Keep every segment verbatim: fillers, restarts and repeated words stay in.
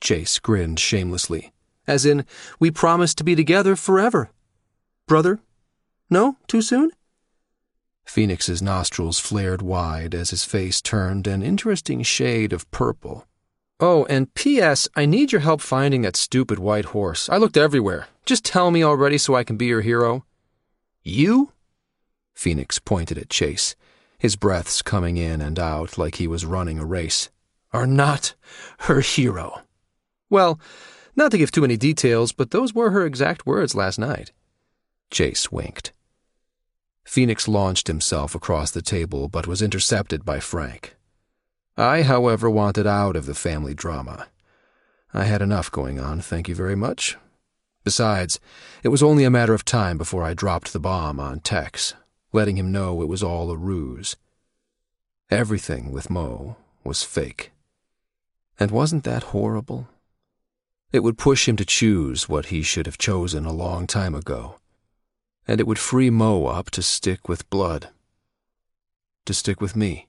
Chase grinned shamelessly. As in, we promised to be together forever. Brother? No? Too soon? Phoenix's nostrils flared wide as his face turned an interesting shade of purple. Oh, and P S I need your help finding that stupid white horse. I looked everywhere. Just tell me already so I can be your hero. You? Phoenix pointed at Chase, his breaths coming in and out like he was running a race. Are not her hero. Well, not to give too many details, but those were her exact words last night. Chase winked. Phoenix launched himself across the table but was intercepted by Frank. I, however, wanted out of the family drama. I had enough going on, thank you very much. Besides, it was only a matter of time before I dropped the bomb on Tex, letting him know it was all a ruse. Everything with Mo was fake. And wasn't that horrible? It would push him to choose what he should have chosen a long time ago. And it would free Mo up to stick with Blood. To stick with me.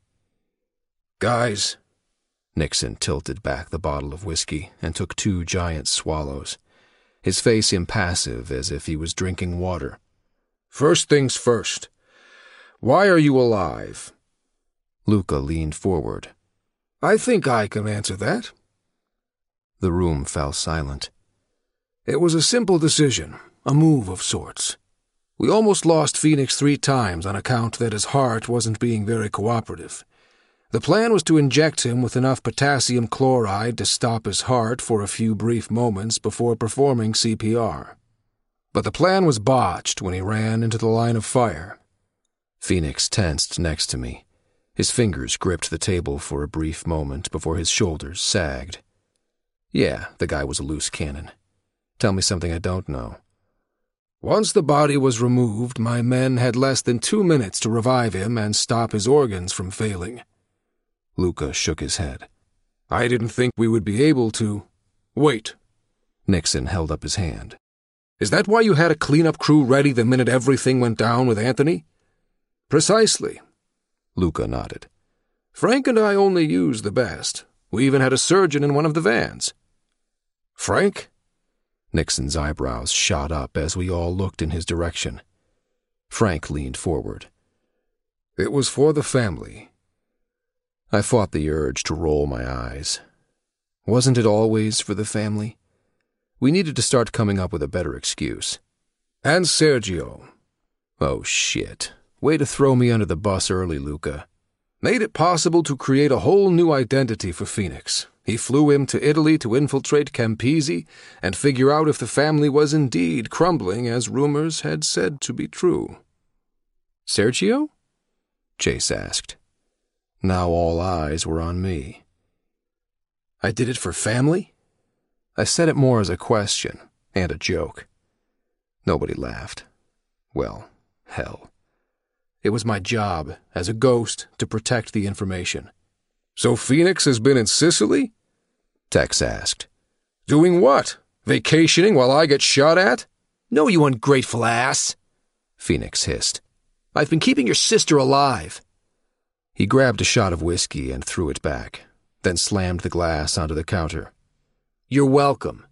Guys, Nixon tilted back the bottle of whiskey and took two giant swallows, his face impassive as if he was drinking water. First things first. Why are you alive? Luca leaned forward. I think I can answer that. The room fell silent. It was a simple decision, a move of sorts. We almost lost Phoenix three times on account that his heart wasn't being very cooperative. The plan was to inject him with enough potassium chloride to stop his heart for a few brief moments before performing C P R. But the plan was botched when he ran into the line of fire. Phoenix tensed next to me. His fingers gripped the table for a brief moment before his shoulders sagged. Yeah, the guy was a loose cannon. Tell me something I don't know. Once the body was removed, my men had less than two minutes to revive him and stop his organs from failing. Luca shook his head. I didn't think we would be able to. Wait. Nixon held up his hand. Is that why you had a cleanup crew ready the minute everything went down with Anthony? Precisely. Luca nodded. Frank and I only used the best. We even had a surgeon in one of the vans. Frank? Nixon's eyebrows shot up as we all looked in his direction. Frank leaned forward. It was for the family. I fought the urge to roll my eyes. Wasn't it always for the family? We needed to start coming up with a better excuse. And Sergio. Oh, shit. Way to throw me under the bus early, Luca. Made it possible to create a whole new identity for Phoenix. He flew him to Italy to infiltrate Campisi and figure out if the family was indeed crumbling as rumors had said to be true. Sergio? Chase asked. Now all eyes were on me. I did it for family? I said it more as a question and a joke. Nobody laughed. Well, hell. It was my job, as a ghost, to protect the information. So Phoenix has been in Sicily? Tex asked. Doing what? Vacationing while I get shot at? No, you ungrateful ass, Phoenix hissed. I've been keeping your sister alive. He grabbed a shot of whiskey and threw it back, then slammed the glass onto the counter. You're welcome.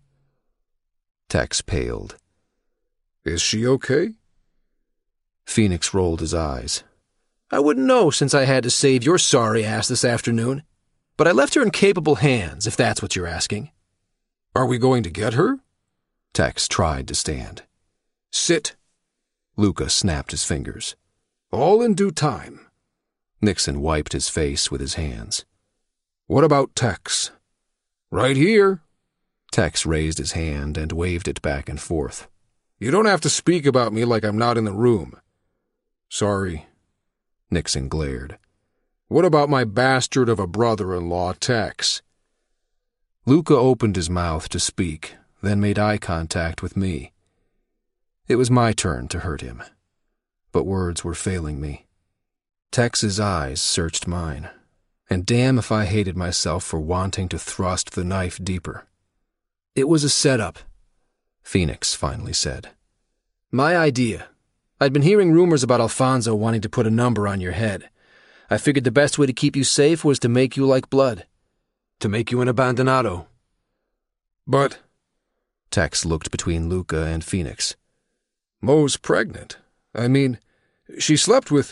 Tex paled. Is she okay? Phoenix rolled his eyes. I wouldn't know since I had to save your sorry ass this afternoon. But I left her in capable hands, if that's what you're asking. Are we going to get her? Tex tried to stand. Sit. Luca snapped his fingers. All in due time. Nixon wiped his face with his hands. What about Tex? Right here. Tex raised his hand and waved it back and forth. You don't have to speak about me like I'm not in the room. Sorry. Nixon glared. What about my bastard of a brother-in-law, Tex? Luca opened his mouth to speak, then made eye contact with me. It was my turn to hurt him, but words were failing me. Tex's eyes searched mine, and damn if I hated myself for wanting to thrust the knife deeper. It was a setup, Phoenix finally said. My idea. I'd been hearing rumors about Alfonso wanting to put a number on your head. I figured the best way to keep you safe was to make you like Blood. To make you an abandonado. But... Tex looked between Luca and Phoenix. Mo's pregnant. I mean, she slept with...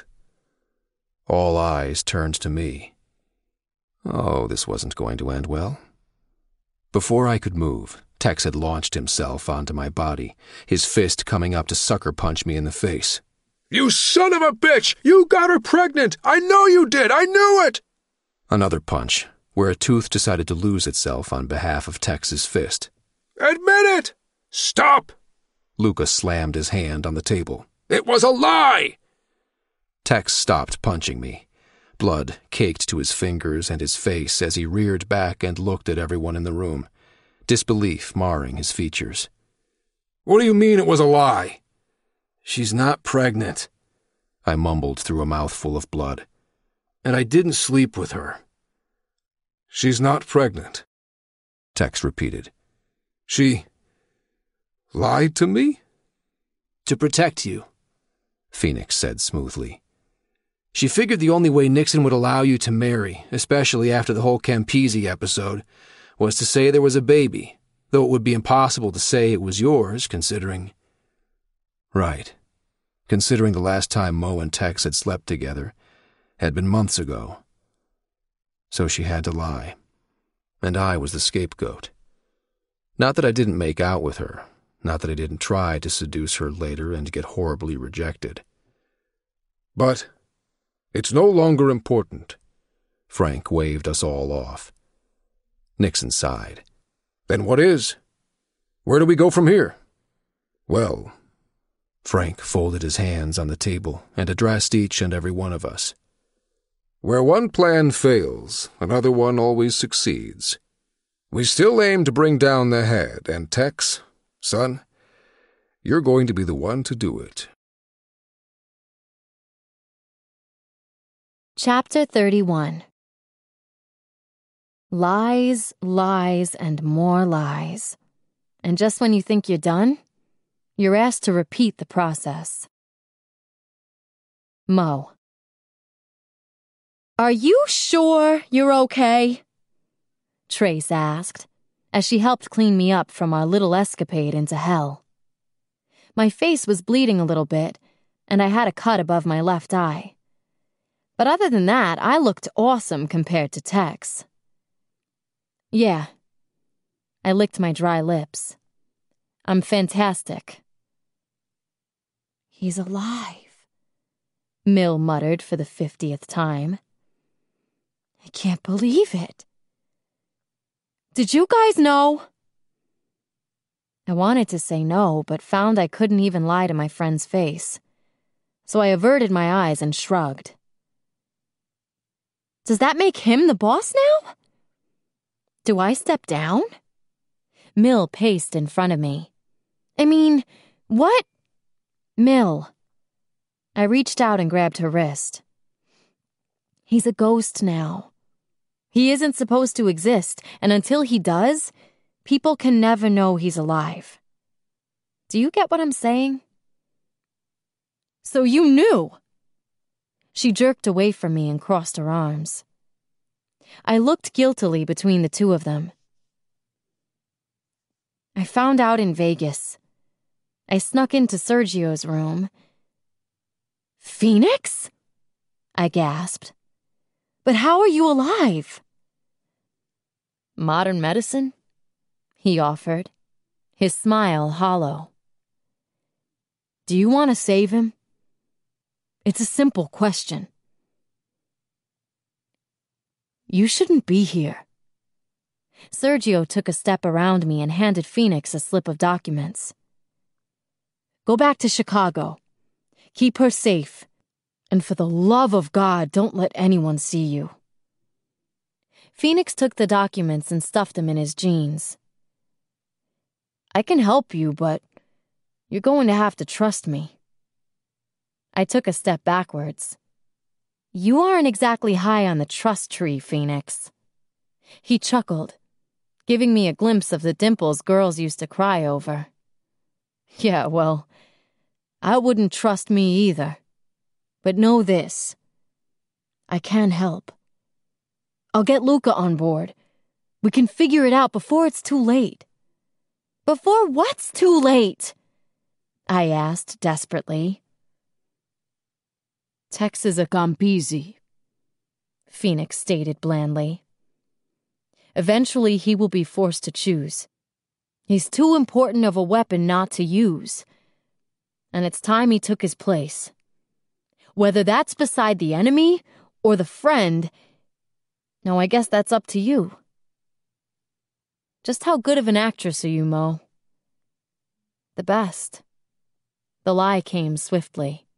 All eyes turned to me. Oh, this wasn't going to end well. Before I could move, Tex had launched himself onto my body, his fist coming up to sucker punch me in the face. You son of a bitch! You got her pregnant! I know you did! I knew it! Another punch, where a tooth decided to lose itself on behalf of Tex's fist. Admit it! Stop! Luca slammed his hand on the table. It was a lie! Tex stopped punching me. Blood caked to his fingers and his face as he reared back and looked at everyone in the room, disbelief marring his features. What do you mean it was a lie? She's not pregnant, I mumbled through a mouthful of blood. And I didn't sleep with her. She's not pregnant, Tex repeated. She lied to me? To protect you, Phoenix said smoothly. She figured the only way Nixon would allow you to marry, especially after the whole Campisi episode, was to say there was a baby, though it would be impossible to say it was yours, considering... Right. Considering the last time Mo and Tex had slept together had been months ago. So she had to lie. And I was the scapegoat. Not that I didn't make out with her, not that I didn't try to seduce her later and get horribly rejected. But it's no longer important. Frank waved us all off. Nixon sighed. Then what is? Where do we go from here? Well, Frank folded his hands on the table and addressed each and every one of us. Where one plan fails, another one always succeeds. We still aim to bring down the head, and Tex, son, you're going to be the one to do it. Chapter thirty-one. Lies, lies, and more lies. And just when you think you're done, you're asked to repeat the process. Mo. Are you sure you're okay? Trace asked, as she helped clean me up from our little escapade into hell. My face was bleeding a little bit, and I had a cut above my left eye. But other than that, I looked awesome compared to Tex. Yeah. I licked my dry lips. I'm fantastic. He's alive, Mill muttered for the fiftieth time. I can't believe it. Did you guys know? I wanted to say no, but found I couldn't even lie to my friend's face. So I averted my eyes and shrugged. Does that make him the boss now? Do I step down? Mill paced in front of me. I mean, what? Mill. I reached out and grabbed her wrist. He's a ghost now. He isn't supposed to exist, and until he does, people can never know he's alive. Do you get what I'm saying? So you knew? She jerked away from me and crossed her arms. I looked guiltily between the two of them. I found out in Vegas. I snuck into Sergio's room. Phoenix? I gasped. But how are you alive? Modern medicine? He offered, his smile hollow. Do you want to save him? It's a simple question. You shouldn't be here. Sergio took a step around me and handed Phoenix a slip of documents. Go back to Chicago. Keep her safe. And for the love of God, don't let anyone see you. Phoenix took the documents and stuffed them in his jeans. I can help you, but you're going to have to trust me. I took a step backwards. You aren't exactly high on the trust tree, Phoenix. He chuckled, giving me a glimpse of the dimples girls used to cry over. Yeah, well, I wouldn't trust me either. But know this. I can help. I'll get Luca on board. We can figure it out before it's too late. Before what's too late? I asked desperately. Tex is a Campisi, Phoenix stated blandly. Eventually, he will be forced to choose. He's too important of a weapon not to use. And it's time he took his place. Whether that's beside the enemy or the friend, no, I guess that's up to you. Just how good of an actress are you, Mo? The best. The lie came swiftly.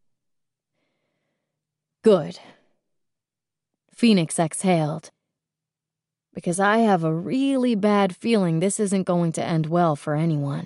Good. Phoenix exhaled. Because I have a really bad feeling this isn't going to end well for anyone.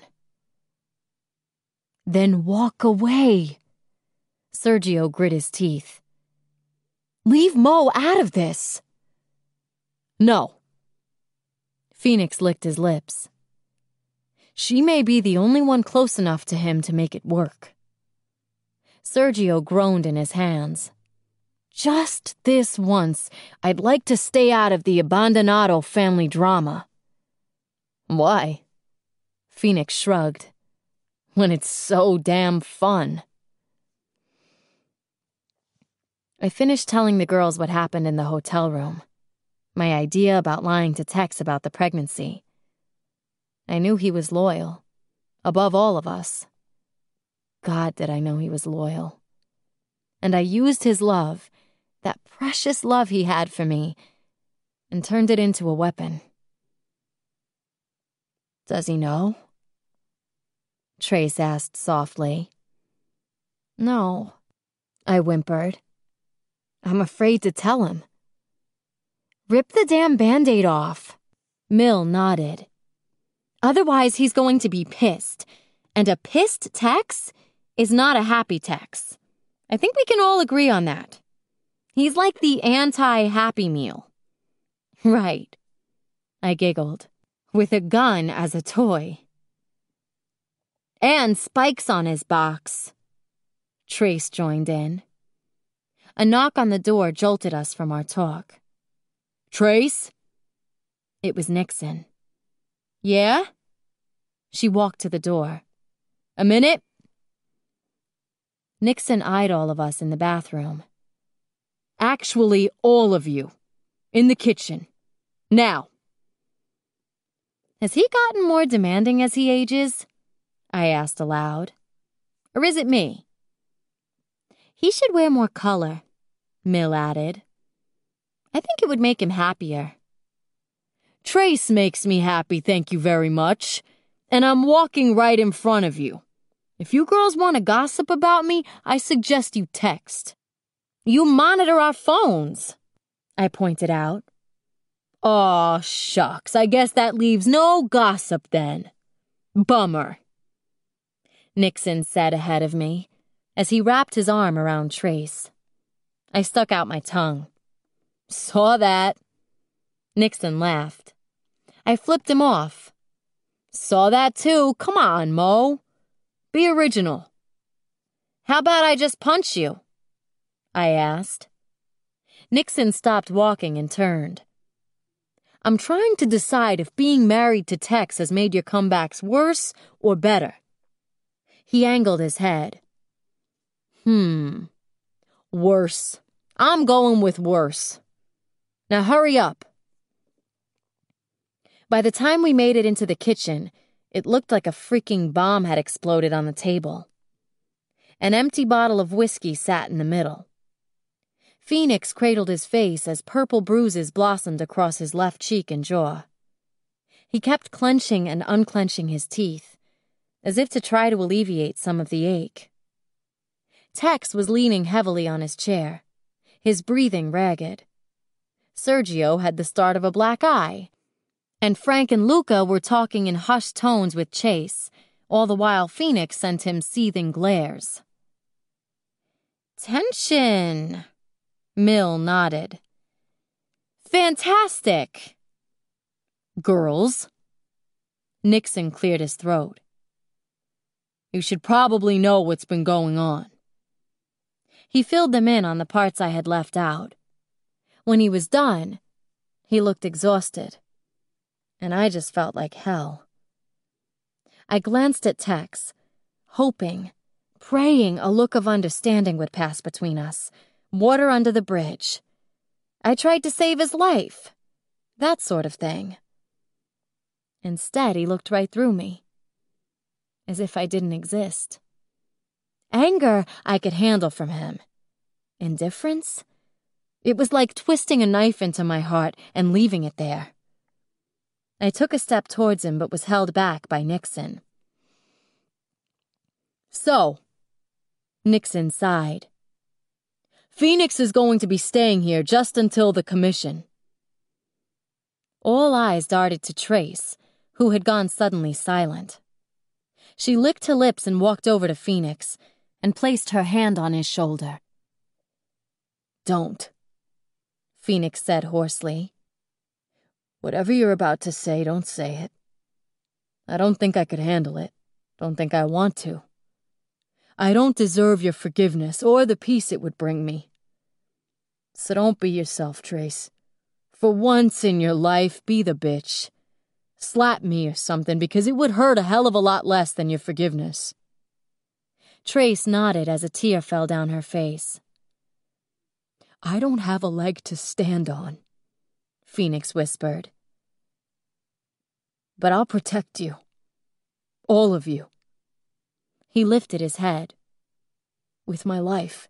Then walk away. Sergio grit his teeth. Leave Mo out of this. No. Phoenix licked his lips. She may be the only one close enough to him to make it work. Sergio groaned in his hands. Just this once, I'd like to stay out of the Abandonado family drama. Why? Phoenix shrugged. When it's so damn fun. I finished telling the girls what happened in the hotel room. My idea about lying to Tex about the pregnancy. I knew he was loyal. Above all of us. God, did I know he was loyal. And I used his love, that precious love he had for me, and turned it into a weapon. Does he know? Trace asked softly. No, I whimpered. I'm afraid to tell him. Rip the damn Band-Aid off. Mill nodded. Otherwise, he's going to be pissed. And a pissed Tex is not a happy Tex. I think we can all agree on that. He's like the anti-Happy Meal. Right. I giggled. With a gun as a toy. And spikes on his box. Trace joined in. A knock on the door jolted us from our talk. Trace? It was Nixon. Yeah? She walked to the door. A minute? Nixon eyed all of us in the bathroom. Actually, all of you. In the kitchen. Now. Has he gotten more demanding as he ages? I asked aloud. Or is it me? He should wear more color, Mill added. I think it would make him happier. Trace makes me happy, thank you very much. And I'm walking right in front of you. If you girls want to gossip about me, I suggest you text. You monitor our phones, I pointed out. Aw, shucks, I guess that leaves no gossip then. Bummer. Nixon said ahead of me, as he wrapped his arm around Trace. I stuck out my tongue. Saw that. Nixon laughed. I flipped him off. Saw that too. Come on, Mo. Be original. How about I just punch you? I asked. Nixon stopped walking and turned. I'm trying to decide if being married to Tex has made your comebacks worse or better. He angled his head. Hmm. Worse. I'm going with worse. Now hurry up. By the time we made it into the kitchen, it looked like a freaking bomb had exploded on the table. An empty bottle of whiskey sat in the middle. Phoenix cradled his face as purple bruises blossomed across his left cheek and jaw. He kept clenching and unclenching his teeth, as if to try to alleviate some of the ache. Tex was leaning heavily on his chair, his breathing ragged. Sergio had the start of a black eye, and Frank and Luca were talking in hushed tones with Chase, all the while Phoenix sent him seething glares. Tension, Mill nodded. Fantastic. Girls. Nixon cleared his throat. You should probably know what's been going on. He filled them in on the parts I had left out. When he was done, he looked exhausted. And I just felt like hell. I glanced at Tex, hoping, praying a look of understanding would pass between us. Water under the bridge. I tried to save his life. That sort of thing. Instead, he looked right through me, as if I didn't exist. Anger I could handle from him. Indifference? It was like twisting a knife into my heart and leaving it there. I took a step towards him but was held back by Nixon. So, Nixon sighed. Phoenix is going to be staying here just until the commission. All eyes darted to Trace, who had gone suddenly silent. She licked her lips and walked over to Phoenix and placed her hand on his shoulder. Don't, Phoenix said hoarsely. Whatever you're about to say, don't say it. I don't think I could handle it. Don't think I want to. I don't deserve your forgiveness or the peace it would bring me. So don't be yourself, Trace. For once in your life, be the bitch. Slap me or something, because it would hurt a hell of a lot less than your forgiveness. Trace nodded as a tear fell down her face. I don't have a leg to stand on, Phoenix whispered. But I'll protect you. All of you. He lifted his head. With my life.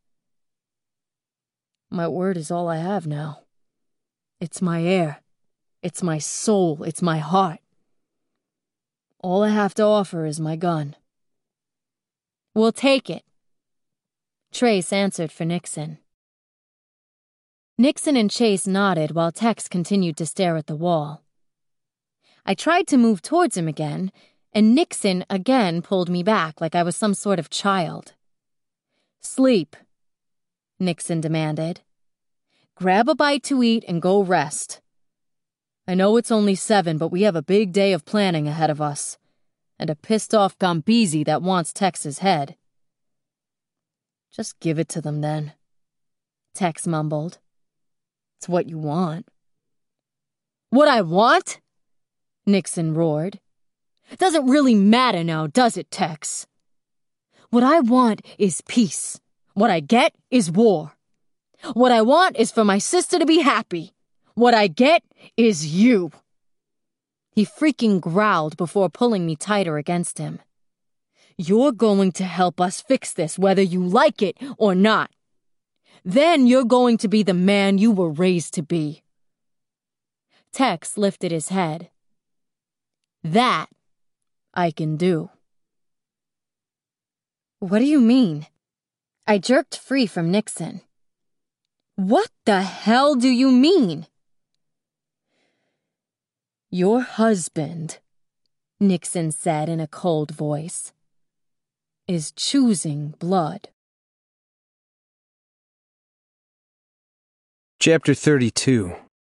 My word is all I have now. It's my air. It's my soul. It's my heart. All I have to offer is my gun. We'll take it. Trace answered for Nixon. Nixon and Chase nodded while Tex continued to stare at the wall. I tried to move towards him again, and Nixon again pulled me back like I was some sort of child. Sleep, Nixon demanded. Grab a bite to eat and go rest. I know it's only seven, but we have a big day of planning ahead of us, and a pissed-off Gambisi that wants Tex's head. Just give it to them, then, Tex mumbled. It's what you want. What I want? Nixon roared. Doesn't really matter now, does it, Tex? What I want is peace. What I get is war. What I want is for my sister to be happy. What I get is you. He freaking growled before pulling me tighter against him. You're going to help us fix this, whether you like it or not. Then you're going to be the man you were raised to be. Tex lifted his head. That I can do. What do you mean? I jerked free from Nixon. What the hell do you mean? Your husband, Nixon said in a cold voice, is choosing blood. Chapter thirty-two.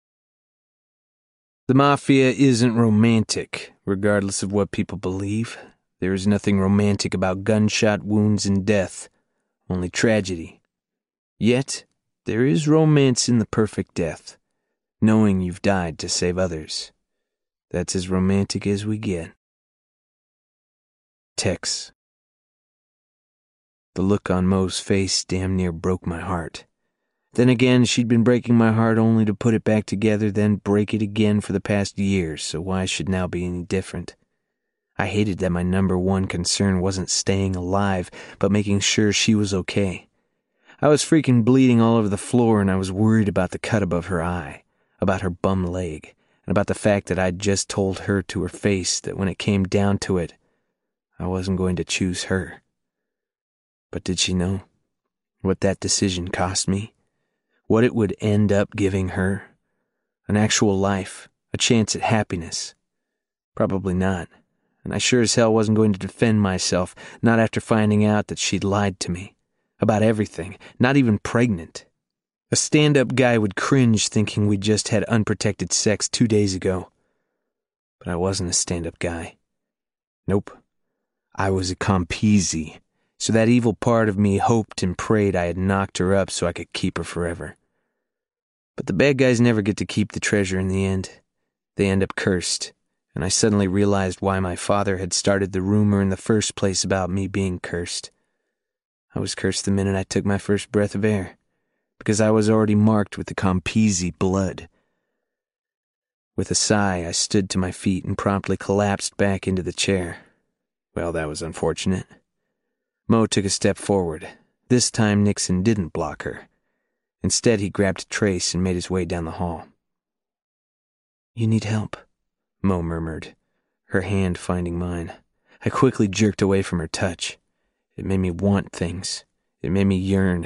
The Mafia isn't romantic, regardless of what people believe. There is nothing romantic about gunshot wounds and death, only tragedy. Yet, there is romance in the perfect death, knowing you've died to save others. That's as romantic as we get. Tex. The look on Mo's face damn near broke my heart. Then again, she'd been breaking my heart only to put it back together, then break it again for the past years, so why should now be any different? I hated that my number one concern wasn't staying alive, but making sure she was okay. I was freaking bleeding all over the floor, and I was worried about the cut above her eye, about her bum leg, and about the fact that I'd just told her to her face that when it came down to it, I wasn't going to choose her. But did she know what that decision cost me? What it would end up giving her? An actual life, a chance at happiness? Probably not, and I sure as hell wasn't going to defend myself, not after finding out that she'd lied to me. About everything, not even pregnant. A stand-up guy would cringe thinking we'd just had unprotected sex two days ago. But I wasn't a stand-up guy. Nope. I was a Gambisi, so that evil part of me hoped and prayed I had knocked her up so I could keep her forever. But the bad guys never get to keep the treasure in the end. They end up cursed, and I suddenly realized why my father had started the rumor in the first place about me being cursed. I was cursed the minute I took my first breath of air, because I was already marked with the Campisi blood. With a sigh, I stood to my feet and promptly collapsed back into the chair. Well, that was unfortunate. Mo took a step forward. This time Nixon didn't block her. Instead, he grabbed Trace and made his way down the hall. "You need help," Mo murmured, her hand finding mine. I quickly jerked away from her touch. It made me want things. It made me yearn.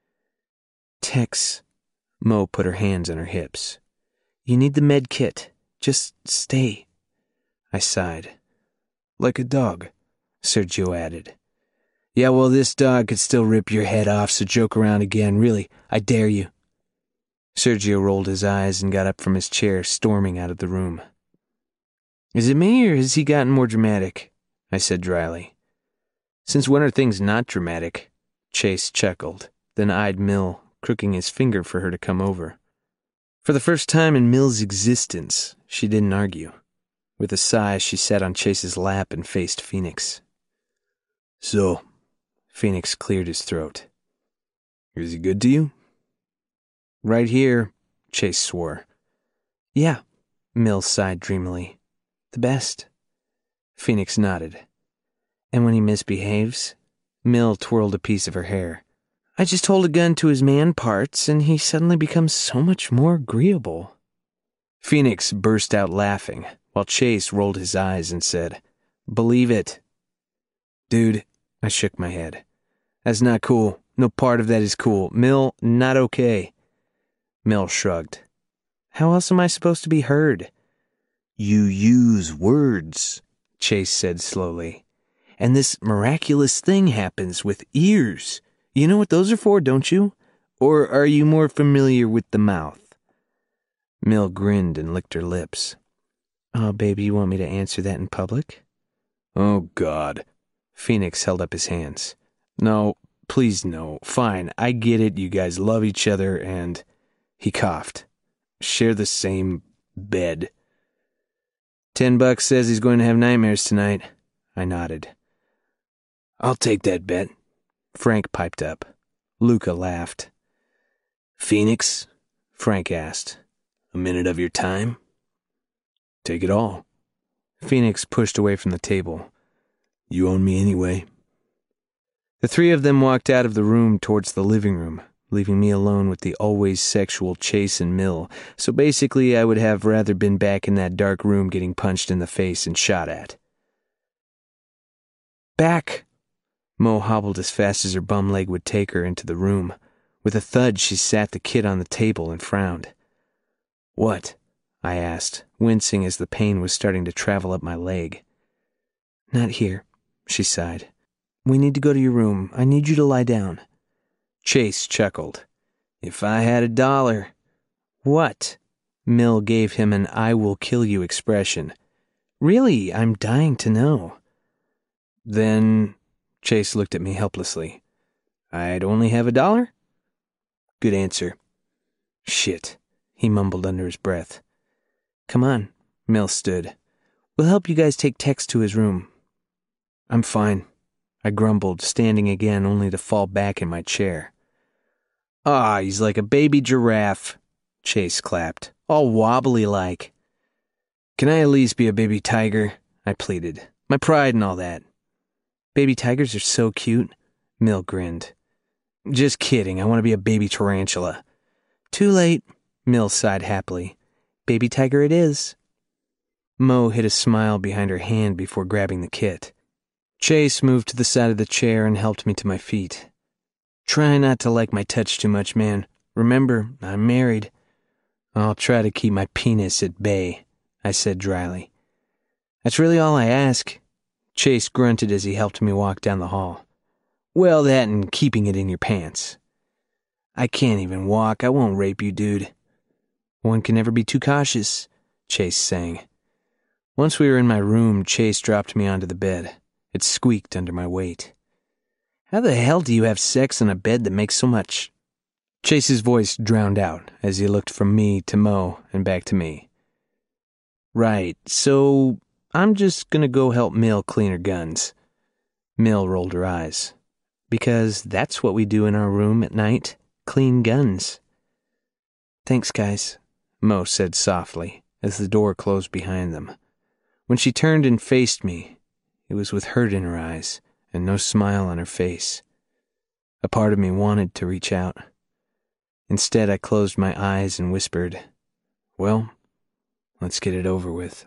"Tex," Mo put her hands on her hips. "You need the med kit. Just stay." I sighed. "Like a dog," Sergio added. "Yeah, well, this dog could still rip your head off, so joke around again. Really, I dare you." Sergio rolled his eyes and got up from his chair, storming out of the room. "Is it me, or has he gotten more dramatic?" I said dryly. "Since when are things not dramatic?" Chase chuckled, then eyed Mill, crooking his finger for her to come over. For the first time in Mill's existence, she didn't argue. With a sigh, she sat on Chase's lap and faced Phoenix. "So," Phoenix cleared his throat. "Is he good to you?" "Right here," Chase swore. "Yeah," Mill sighed dreamily. "The best." Phoenix nodded. "And when he misbehaves?" Mill twirled a piece of her hair. "I just hold a gun to his man parts, and he suddenly becomes so much more agreeable." Phoenix burst out laughing, while Chase rolled his eyes and said, "Believe it." "Dude," I shook my head. "That's not cool. No part of that is cool. Mill, not okay." Mill shrugged. "How else am I supposed to be heard?" "You use words," Chase said slowly. "And this miraculous thing happens with ears. You know what those are for, don't you? Or are you more familiar with the mouth?" Mill grinned and licked her lips. "Oh, baby, you want me to answer that in public?" "Oh, God." Phoenix held up his hands. "No, please no. Fine, I get it. You guys love each other and..." He coughed. "Share the same bed." Ten bucks says he's going to have nightmares tonight." I nodded. "I'll take that bet." Frank piped up. Luca laughed. "Phoenix?" Frank asked. "A minute of your time?" "Take it all." Phoenix pushed away from the table. "You own me anyway." The three of them walked out of the room towards the living room, leaving me alone with the always sexual Chase and Mill, so basically I would have rather been back in that dark room getting punched in the face and shot at. "Back!" Mo hobbled as fast as her bum leg would take her into the room. With a thud, she sat the kid on the table and frowned. "What?" I asked, wincing as the pain was starting to travel up my leg. "Not here," she sighed. "We need to go to your room. I need you to lie down." Chase chuckled. "If I had a dollar." "What?" Mill gave him an "I will kill you" expression. "Really, I'm dying to know." "Then," Chase looked at me helplessly, "I'd only have a dollar?" "Good answer." "Shit," he mumbled under his breath. "Come on," Mill stood. "We'll help you guys take Tex to his room." "I'm fine," I grumbled, standing again only to fall back in my chair. "Ah, he's like a baby giraffe," Chase clapped, "all wobbly like." "Can I at least be a baby tiger?" I pleaded. "My pride and all that." "Baby tigers are so cute," Mill grinned. "Just kidding, I want to be a baby tarantula." "Too late," Mill sighed happily. "Baby tiger it is." Mo hid a smile behind her hand before grabbing the kit. Chase moved to the side of the chair and helped me to my feet. "Try not to like my touch too much, man. Remember, I'm married." "I'll try to keep my penis at bay," I said dryly. "That's really all I ask." Chase grunted as he helped me walk down the hall. "Well, that and keeping it in your pants." "I can't even walk. I won't rape you, dude." "One can never be too cautious," Chase sang. Once we were in my room, Chase dropped me onto the bed. It squeaked under my weight. "How the hell do you have sex on a bed that makes so much—" Chase's voice drowned out as he looked from me to Mo and back to me. Right, so I'm just gonna go help Mill clean her guns. Mill rolled her eyes. Because that's what we do in our room at night, clean guns. Thanks, guys, Mo said softly as the door closed behind them. When she turned and faced me, it was with hurt in her eyes and no smile on her face. A part of me wanted to reach out. Instead, I closed my eyes and whispered, "Well, let's get it over with."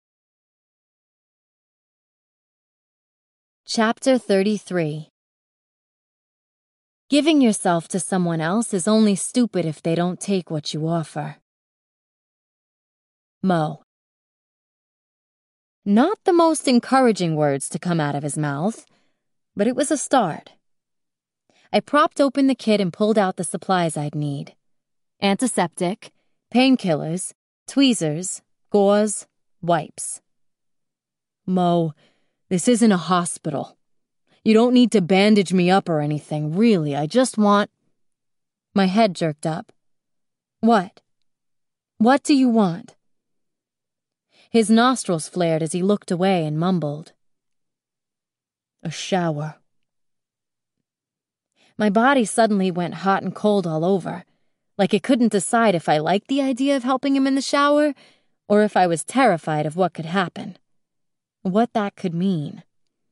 Chapter thirty-three. Giving yourself to someone else is only stupid if they don't take what you offer. Mo. Not the most encouraging words to come out of his mouth, but it was a start. I propped open the kit and pulled out the supplies I'd need. Antiseptic, painkillers, tweezers, gauze, wipes. Mo, this isn't a hospital. You don't need to bandage me up or anything, really. I just want... My head jerked up. What? What do you want? His nostrils flared as he looked away and mumbled. A shower. My body suddenly went hot and cold all over, like it couldn't decide if I liked the idea of helping him in the shower or if I was terrified of what could happen. What that could mean.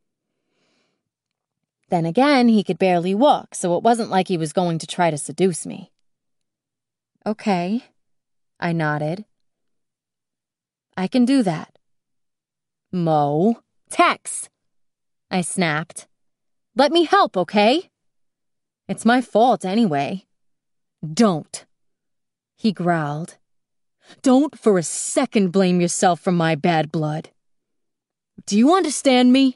Then again, he could barely walk, so it wasn't like he was going to try to seduce me. Okay, I nodded. I can do that. Mo, Tex, I snapped. Let me help, okay? It's my fault anyway. Don't, he growled. Don't for a second blame yourself for my bad blood. Do you understand me?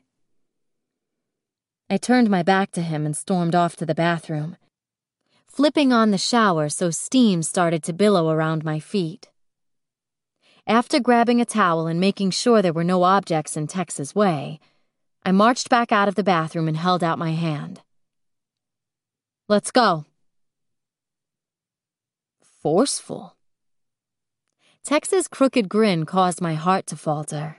I turned my back to him and stormed off to the bathroom, flipping on the shower so steam started to billow around my feet. After grabbing a towel and making sure there were no objects in Tex's way, I marched back out of the bathroom and held out my hand. Let's go. Forceful. Tex's crooked grin caused my heart to falter.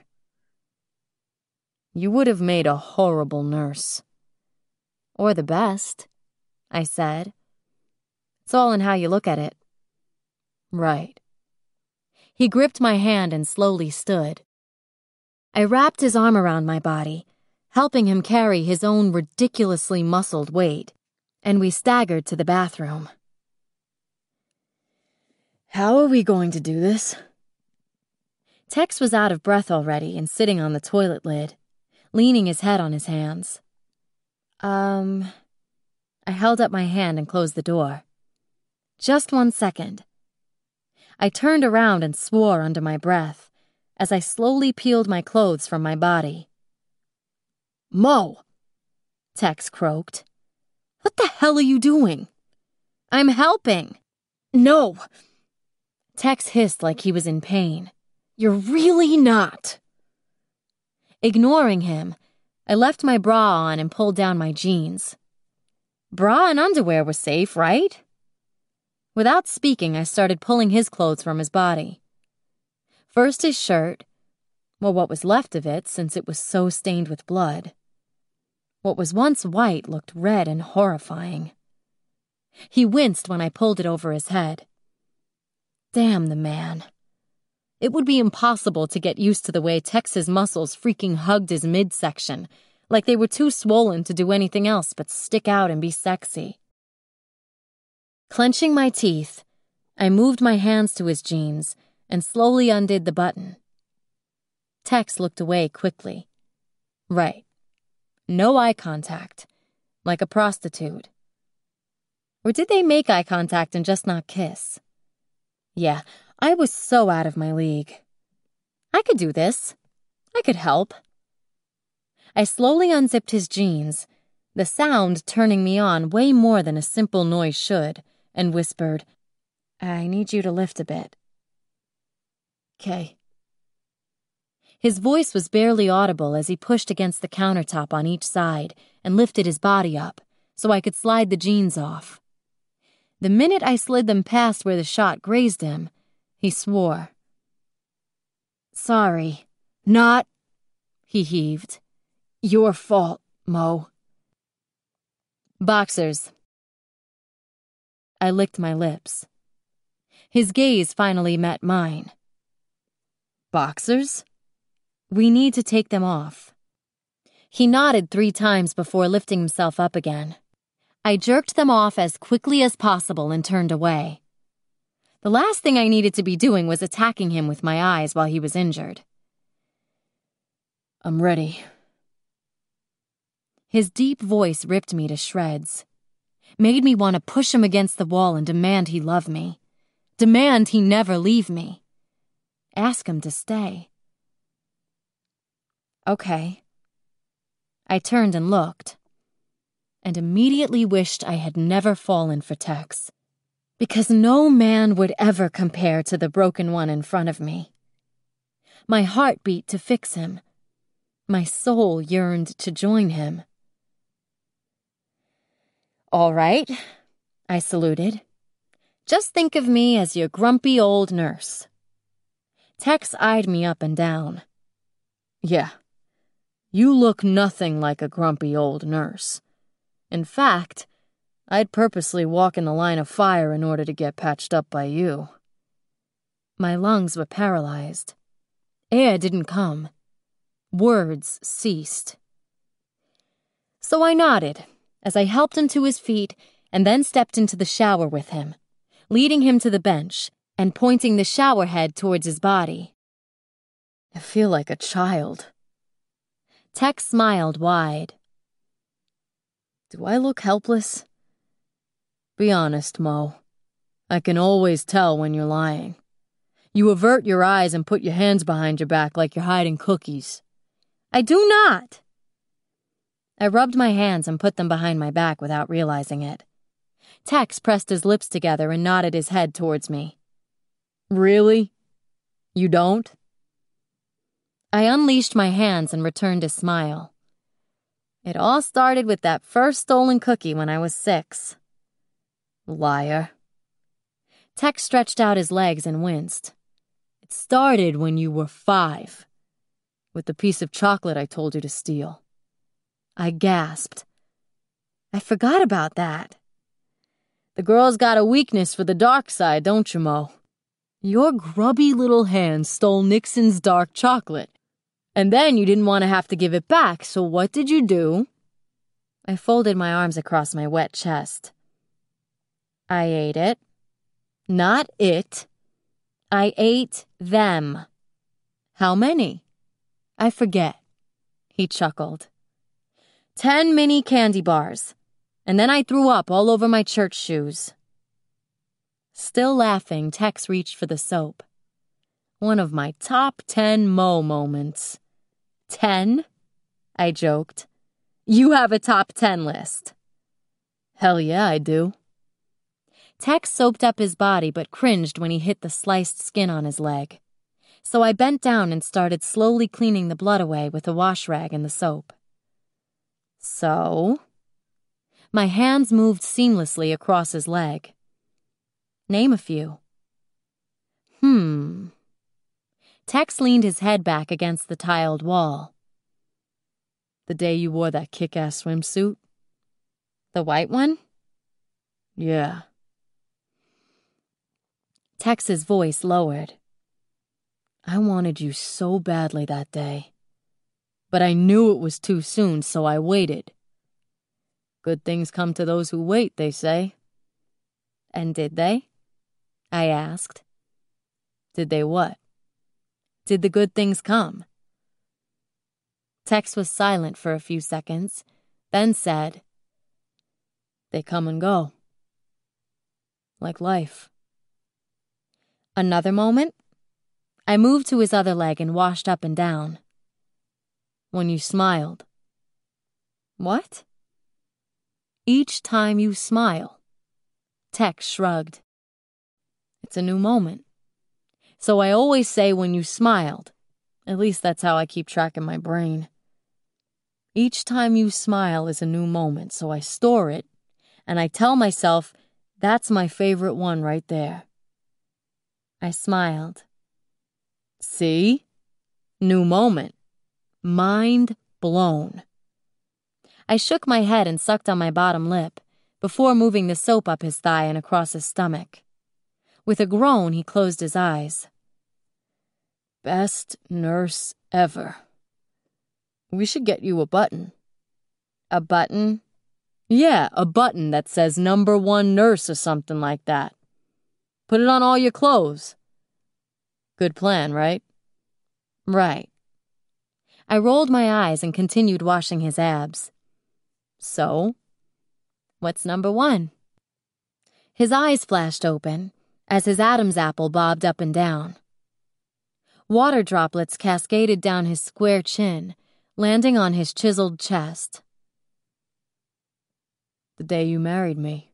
You would have made a horrible nurse. Or the best, I said. It's all in how you look at it. Right. He gripped my hand and slowly stood. I wrapped his arm around my body, helping him carry his own ridiculously muscled weight, and we staggered to the bathroom. How are we going to do this? Tex was out of breath already and sitting on the toilet lid, leaning his head on his hands. Um, I held up my hand and closed the door. Just one second. I turned around and swore under my breath as I slowly peeled my clothes from my body. Mo, Tex croaked. What the hell are you doing? I'm helping. No. Tex hissed like he was in pain. You're really not. Ignoring him, I left my bra on and pulled down my jeans. Bra and underwear were safe, right? Without speaking, I started pulling his clothes from his body. First his shirt, well, what was left of it since it was so stained with blood. What was once white looked red and horrifying. He winced when I pulled it over his head. Damn the man. It would be impossible to get used to the way Tex's muscles freaking hugged his midsection, like they were too swollen to do anything else but stick out and be sexy. Clenching my teeth, I moved my hands to his jeans and slowly undid the button. Tex looked away quickly. Right. No eye contact, like a prostitute. Or did they make eye contact and just not kiss? Yeah, I was so out of my league. I could do this. I could help. I slowly unzipped his jeans, the sound turning me on way more than a simple noise should, and whispered, I need you to lift a bit. Okay. His voice was barely audible as he pushed against the countertop on each side and lifted his body up so I could slide the jeans off. The minute I slid them past where the shot grazed him, he swore. Sorry. Not, he heaved. Your fault, Mo. Boxers. I licked my lips. His gaze finally met mine. Boxers? We need to take them off. He nodded three times before lifting himself up again. I jerked them off as quickly as possible and turned away. The last thing I needed to be doing was attacking him with my eyes while he was injured. I'm ready. His deep voice ripped me to shreds, made me want to push him against the wall and demand he love me, demand he never leave me, ask him to stay. Okay. I turned and looked, and immediately wished I had never fallen for Tex, because no man would ever compare to the broken one in front of me. My heart beat to fix him. My soul yearned to join him. All right, I saluted. Just think of me as your grumpy old nurse. Tex eyed me up and down. Yeah. You look nothing like a grumpy old nurse. In fact, I'd purposely walk in the line of fire in order to get patched up by you. My lungs were paralyzed. Air didn't come. Words ceased. So I nodded as I helped him to his feet and then stepped into the shower with him, leading him to the bench and pointing the shower head towards his body. I feel like a child. Tex smiled wide. Do I look helpless? Be honest, Mo. I can always tell when you're lying. You avert your eyes and put your hands behind your back like you're hiding cookies. I do not. I rubbed my hands and put them behind my back without realizing it. Tex pressed his lips together and nodded his head towards me. Really? You don't? I unleashed my hands and returned his smile. It all started with that first stolen cookie when I was six. Liar. Tex stretched out his legs and winced. It started when you were five, with the piece of chocolate I told you to steal. I gasped. I forgot about that. The girl's got a weakness for the dark side, don't you, Mo? Your grubby little hand stole Nixon's dark chocolate. And then you didn't want to have to give it back, so what did you do? I folded my arms across my wet chest. I ate it. Not it. I ate them. How many? I forget. He chuckled. Ten mini candy bars. And then I threw up all over my church shoes. Still laughing, Tex reached for the soap. One of my top ten Mo moments. Ten? I joked. You have a top ten list. Hell yeah, I do. Tex soaped up his body but cringed when he hit the sliced skin on his leg. So I bent down and started slowly cleaning the blood away with the wash rag and the soap. So? My hands moved seamlessly across his leg. Name a few. Hmm. Tex leaned his head back against the tiled wall. The day you wore that kick-ass swimsuit? The white one? Yeah. Tex's voice lowered. I wanted you so badly that day. But I knew it was too soon, so I waited. Good things come to those who wait, they say. And did they? I asked. Did they what? Did the good things come? Tex was silent for a few seconds, then said, They come and go. Like life. Another moment? I moved to his other leg and washed up and down. When you smiled. What? Each time you smile. Tex shrugged. It's a new moment. So I always say when you smiled. At least that's how I keep track in my brain. Each time you smile is a new moment, so I store it, and I tell myself, that's my favorite one right there. I smiled. See? New moment. Mind blown. I shook my head and sucked on my bottom lip before moving the soap up his thigh and across his stomach. With a groan, he closed his eyes. Best nurse ever. We should get you a button. A button? Yeah, a button that says number one nurse or something like that. Put it on all your clothes. Good plan, right? Right. I rolled my eyes and continued washing his abs. So, what's number one? His eyes flashed open as his Adam's apple bobbed up and down. Water droplets cascaded down his square chin, landing on his chiseled chest. The day you married me.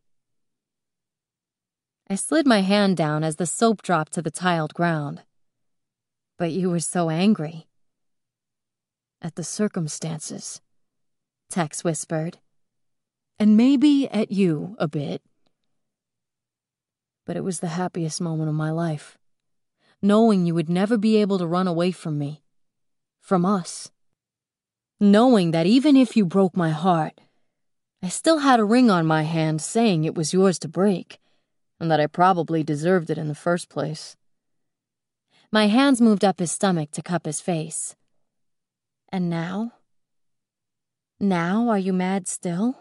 I slid my hand down as the soap dropped to the tiled ground. But you were so angry. At the circumstances, Tex whispered. And maybe at you a bit. But it was the happiest moment of my life. Knowing you would never be able to run away from me. From us. Knowing that even if you broke my heart, I still had a ring on my hand saying it was yours to break, and that I probably deserved it in the first place. My hands moved up his stomach to cup his face. And now? Now are you mad still?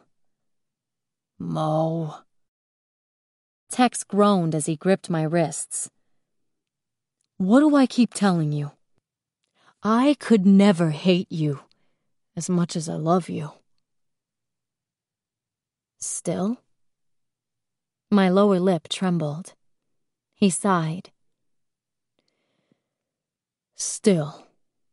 Mo. Tex groaned as he gripped my wrists. What do I keep telling you? I could never hate you as much as I love you. Still? My lower lip trembled. He sighed. Still.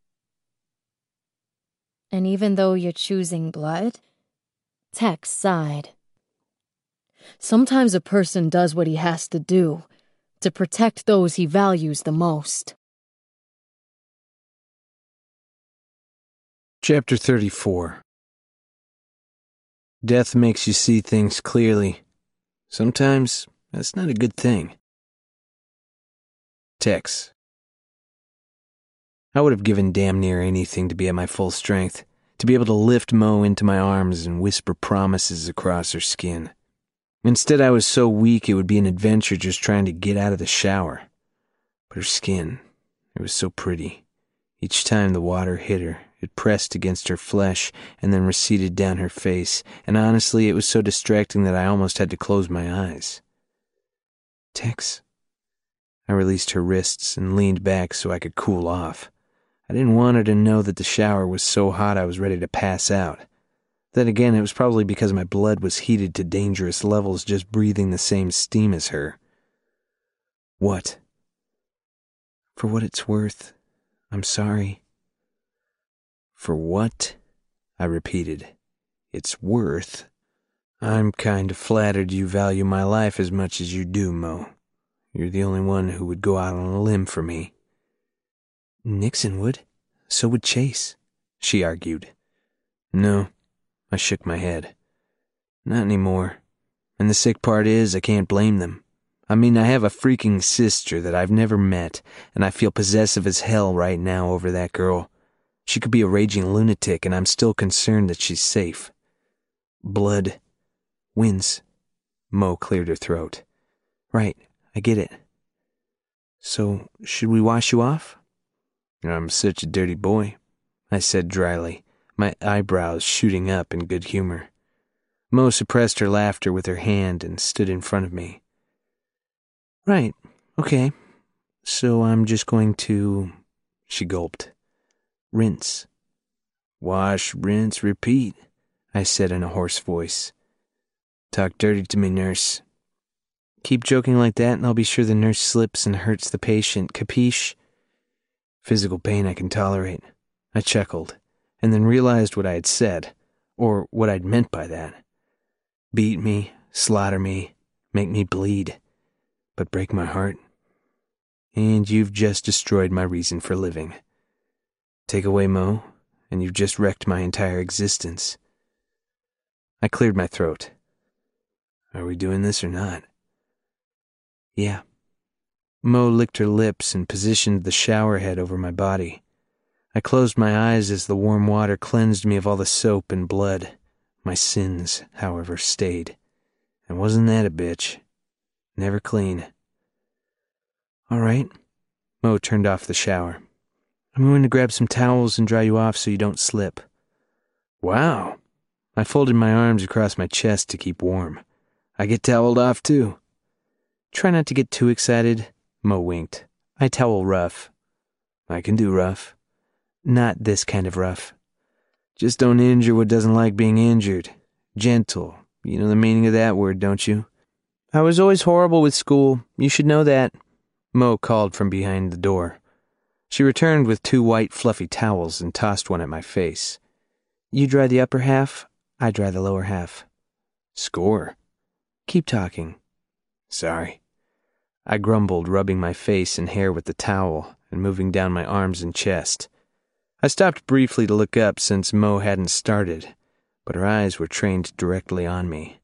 And even though you're choosing blood? Tex sighed. Sometimes a person does what he has to do to protect those he values the most. Chapter thirty-four. Death makes you see things clearly. Sometimes that's not a good thing. Tex. I would have given damn near anything to be at my full strength, to be able to lift Mo into my arms and whisper promises across her skin. Instead, I was so weak it would be an adventure just trying to get out of the shower. But her skin, it was so pretty. Each time the water hit her, it pressed against her flesh and then receded down her face, and honestly, it was so distracting that I almost had to close my eyes. Tex. I released her wrists and leaned back so I could cool off. I didn't want her to know that the shower was so hot I was ready to pass out. Then again, it was probably because my blood was heated to dangerous levels just breathing the same steam as her. What? For what it's worth, I'm sorry. For what? I repeated. It's worth. I'm kind of flattered you value my life as much as you do, Mo. You're the only one who would go out on a limb for me. Nixon would. So would Chase, she argued. No, I shook my head. Not anymore. And the sick part is, I can't blame them. I mean, I have a freaking sister that I've never met, and I feel possessive as hell right now over that girl. She could be a raging lunatic, and I'm still concerned that she's safe. Blood wins. Mo cleared her throat. Right, I get it. So, should we wash you off? I'm such a dirty boy, I said dryly, my eyebrows shooting up in good humor. Mo suppressed her laughter with her hand and stood in front of me. Right, okay. So I'm just going to... She gulped. Rinse. Wash, rinse, repeat, I said in a hoarse voice. Talk dirty to me, nurse. Keep joking like that and I'll be sure the nurse slips and hurts the patient, capiche? Physical pain I can tolerate. I chuckled, and then realized what I had said, or what I'd meant by that. Beat me, slaughter me, make me bleed, but break my heart. And you've just destroyed my reason for living. Take away Mo, and you've just wrecked my entire existence. I cleared my throat. Are we doing this or not? Yeah. Mo licked her lips and positioned the shower head over my body. I closed my eyes as the warm water cleansed me of all the soap and blood. My sins, however, stayed. And wasn't that a bitch? Never clean. All right. Mo turned off the shower. I'm going to grab some towels and dry you off so you don't slip. Wow. I folded my arms across my chest to keep warm. I get toweled off too. Try not to get too excited. Mo winked. I towel rough. I can do rough. Not this kind of rough. Just don't injure what doesn't like being injured. Gentle. You know the meaning of that word, don't you? I was always horrible with school. You should know that. Mo called from behind the door. She returned with two white fluffy towels and tossed one at my face. You dry the upper half, I dry the lower half. Score. Keep talking. Sorry. I grumbled, rubbing my face and hair with the towel and moving down my arms and chest. I stopped briefly to look up since Mo hadn't started, but her eyes were trained directly on me.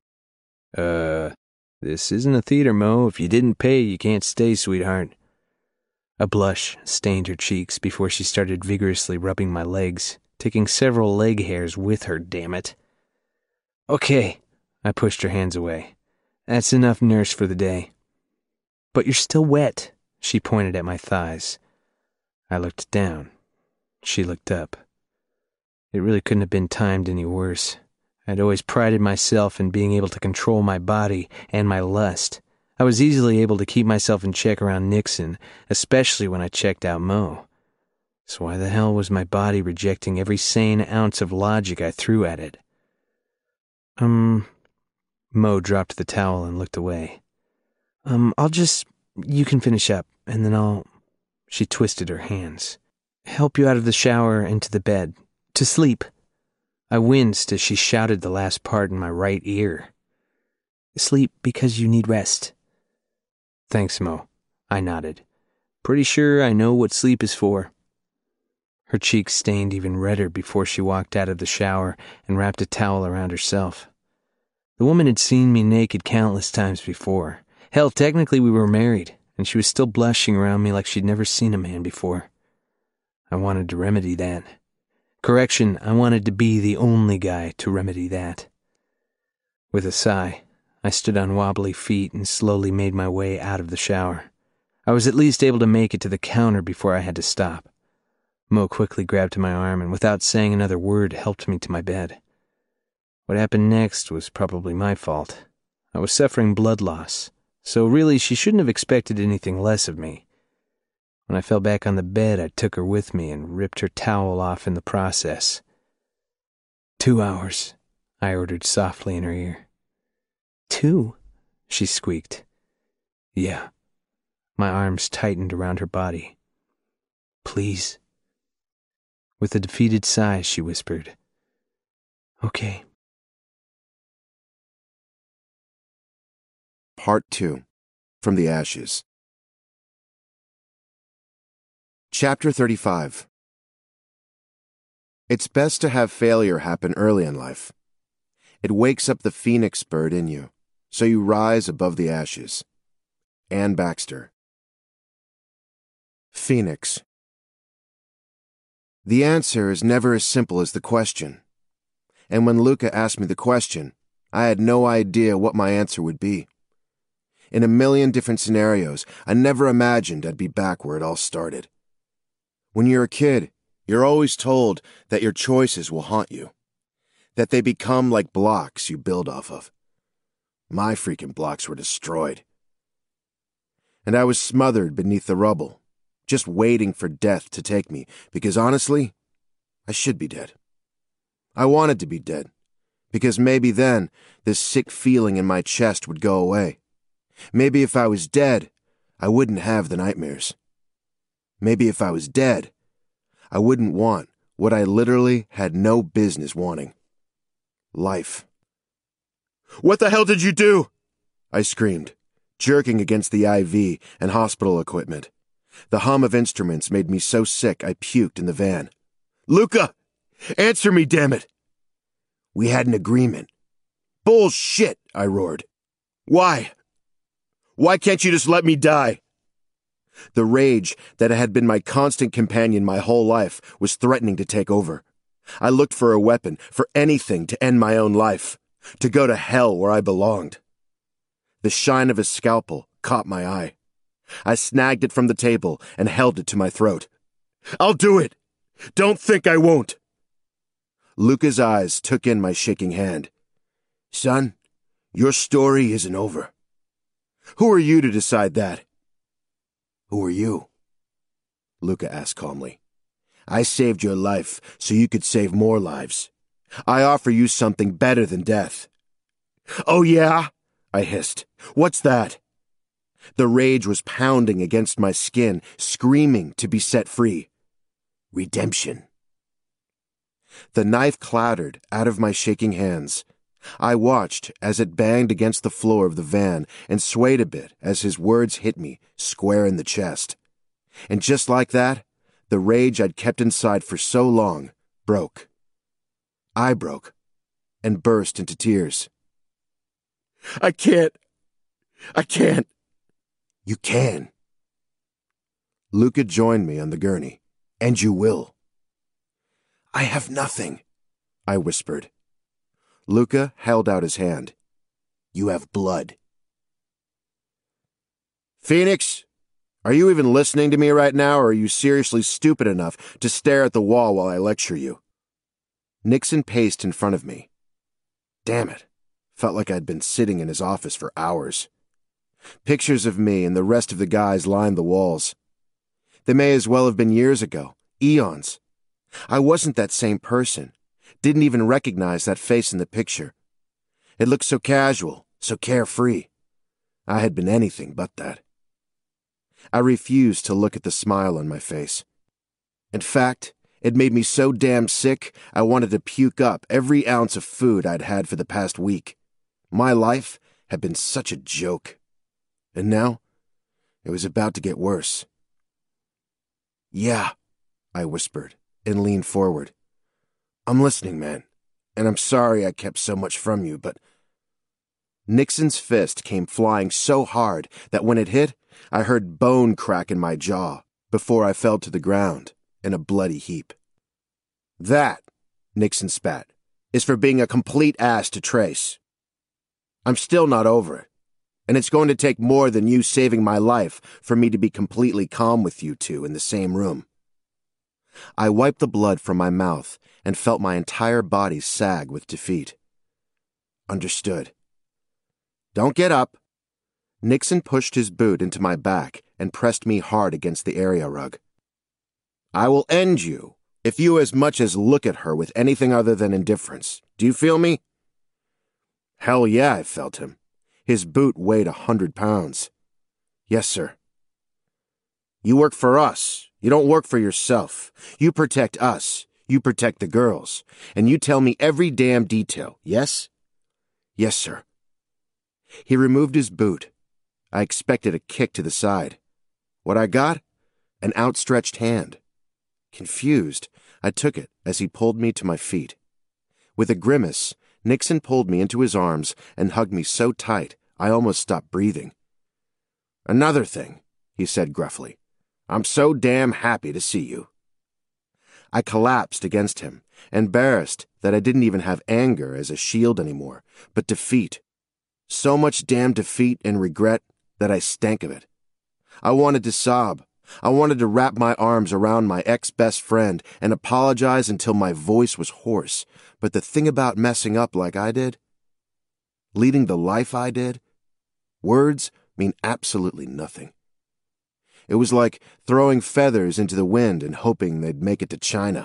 Uh, this isn't a theater, Mo. If you didn't pay, you can't stay, sweetheart. A blush stained her cheeks before she started vigorously rubbing my legs, taking several leg hairs with her, damn it. Okay, I pushed her hands away. That's enough nurse for the day. But you're still wet, she pointed at my thighs. I looked down. She looked up. It really couldn't have been timed any worse. I'd always prided myself in being able to control my body and my lust. I was easily able to keep myself in check around Nixon, especially when I checked out Mo. So why the hell was my body rejecting every sane ounce of logic I threw at it? Um, Mo dropped the towel and looked away. Um, I'll just, you can finish up, and then I'll, she twisted her hands. Help you out of the shower and to the bed. To sleep. I winced as she shouted the last part in my right ear. Sleep because you need rest. Thanks, Mo. I nodded. Pretty sure I know what sleep is for. Her cheeks stained even redder before she walked out of the shower and wrapped a towel around herself. The woman had seen me naked countless times before. Hell, technically we were married, and she was still blushing around me like she'd never seen a man before. I wanted to remedy that. Correction, I wanted to be the only guy to remedy that. With a sigh, I stood on wobbly feet and slowly made my way out of the shower. I was at least able to make it to the counter before I had to stop. Mo quickly grabbed my arm and without saying another word helped me to my bed. What happened next was probably my fault. I was suffering blood loss, so really she shouldn't have expected anything less of me. When I fell back on the bed, I took her with me and ripped her towel off in the process. Two hours, I ordered softly in her ear. Two? She squeaked. Yeah. My arms tightened around her body. Please. With a defeated sigh, she whispered, Okay. Part two. From the Ashes. Chapter thirty-five. It's best to have failure happen early in life. It wakes up the phoenix bird in you, so you rise above the ashes. Anne Baxter. Phoenix. The answer is never as simple as the question. And when Luca asked me the question, I had no idea what my answer would be. In a million different scenarios, I never imagined I'd be back where it all started. When you're a kid, you're always told that your choices will haunt you, that they become like blocks you build off of. My freaking blocks were destroyed. And I was smothered beneath the rubble, just waiting for death to take me, because honestly, I should be dead. I wanted to be dead, because maybe then this sick feeling in my chest would go away. Maybe if I was dead, I wouldn't have the nightmares. Maybe if I was dead, I wouldn't want what I literally had no business wanting. Life. What the hell did you do? I screamed, jerking against the I V and hospital equipment. The hum of instruments made me so sick I puked in the van. Luca! Answer me, damn it! We had an agreement. Bullshit, I roared. Why? Why can't you just let me die? The rage that had been my constant companion my whole life was threatening to take over. I looked for a weapon, for anything to end my own life, to go to hell where I belonged. The shine of a scalpel caught my eye. I snagged it from the table and held it to my throat. "I'll do it! Don't think I won't!" Luca's eyes took in my shaking hand. "Son, your story isn't over." "Who are you to decide that?" "Who are you?" Luca asked calmly. "I saved your life so you could save more lives. I offer you something better than death." "Oh yeah?" I hissed. "What's that?" The rage was pounding against my skin, screaming to be set free. "Redemption." The knife clattered out of my shaking hands. I watched as it banged against the floor of the van and swayed a bit as his words hit me square in the chest. And just like that, the rage I'd kept inside for so long broke. I broke and burst into tears. "I can't. I can't." "You can." Luca joined me on the gurney. "And you will." "I have nothing," I whispered. Luca held out his hand. "You have blood." "Phoenix, are you even listening to me right now, or are you seriously stupid enough to stare at the wall while I lecture you?" Nixon paced in front of me. Damn it. Felt like I'd been sitting in his office for hours. Pictures of me and the rest of the guys lined the walls. They may as well have been years ago, eons. I wasn't that same person. Didn't even recognize that face in the picture. It looked so casual, so carefree. I had been anything but that. I refused to look at the smile on my face. In fact, it made me so damn sick I wanted to puke up every ounce of food I'd had for the past week. My life had been such a joke. And now, it was about to get worse. "Yeah," I whispered and leaned forward. "I'm listening, man, and I'm sorry I kept so much from you, but..." Nixon's fist came flying so hard that when it hit, I heard bone crack in my jaw before I fell to the ground in a bloody heap. "That," Nixon spat, "is for being a complete ass to Trace. I'm still not over it, and it's going to take more than you saving my life for me to be completely calm with you two in the same room." I wiped the blood from my mouth and felt my entire body sag with defeat. "Understood." "Don't get up." Nixon pushed his boot into my back and pressed me hard against the area rug. "I will end you if you as much as look at her with anything other than indifference. Do you feel me?" Hell yeah, I felt him. His boot weighed a hundred pounds. "Yes, sir." "You work for us. You don't work for yourself. You protect us. You protect the girls. And you tell me every damn detail, yes?" "Yes, sir." He removed his boot. I expected a kick to the side. What I got? An outstretched hand. Confused, I took it as he pulled me to my feet. With a grimace, Nixon pulled me into his arms and hugged me so tight I almost stopped breathing. "Another thing," he said gruffly. "I'm so damn happy to see you." I collapsed against him, embarrassed that I didn't even have anger as a shield anymore, but defeat. So much damn defeat and regret that I stank of it. I wanted to sob. I wanted to wrap my arms around my ex-best friend and apologize until my voice was hoarse. But the thing about messing up like I did, leading the life I did, words mean absolutely nothing. It was like throwing feathers into the wind and hoping they'd make it to China.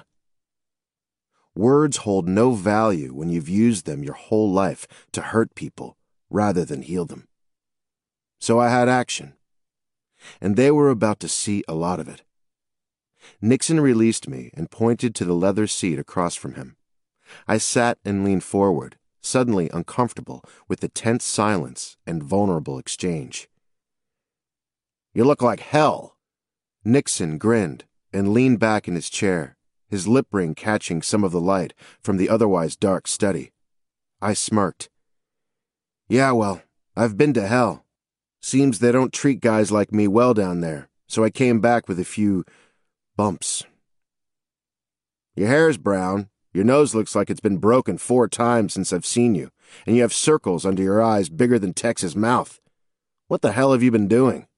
Words hold no value when you've used them your whole life to hurt people rather than heal them. So I had action. And they were about to see a lot of it. Nixon released me and pointed to the leather seat across from him. I sat and leaned forward, suddenly uncomfortable with the tense silence and vulnerable exchange. "You look like hell." Nixon grinned and leaned back in his chair, his lip ring catching some of the light from the otherwise dark study. I smirked. "Yeah, well, I've been to hell. Seems they don't treat guys like me well down there, so I came back with a few bumps. Your hair's brown, your nose looks like it's been broken four times since I've seen you, and you have circles under your eyes bigger than Tex's mouth. What the hell have you been doing?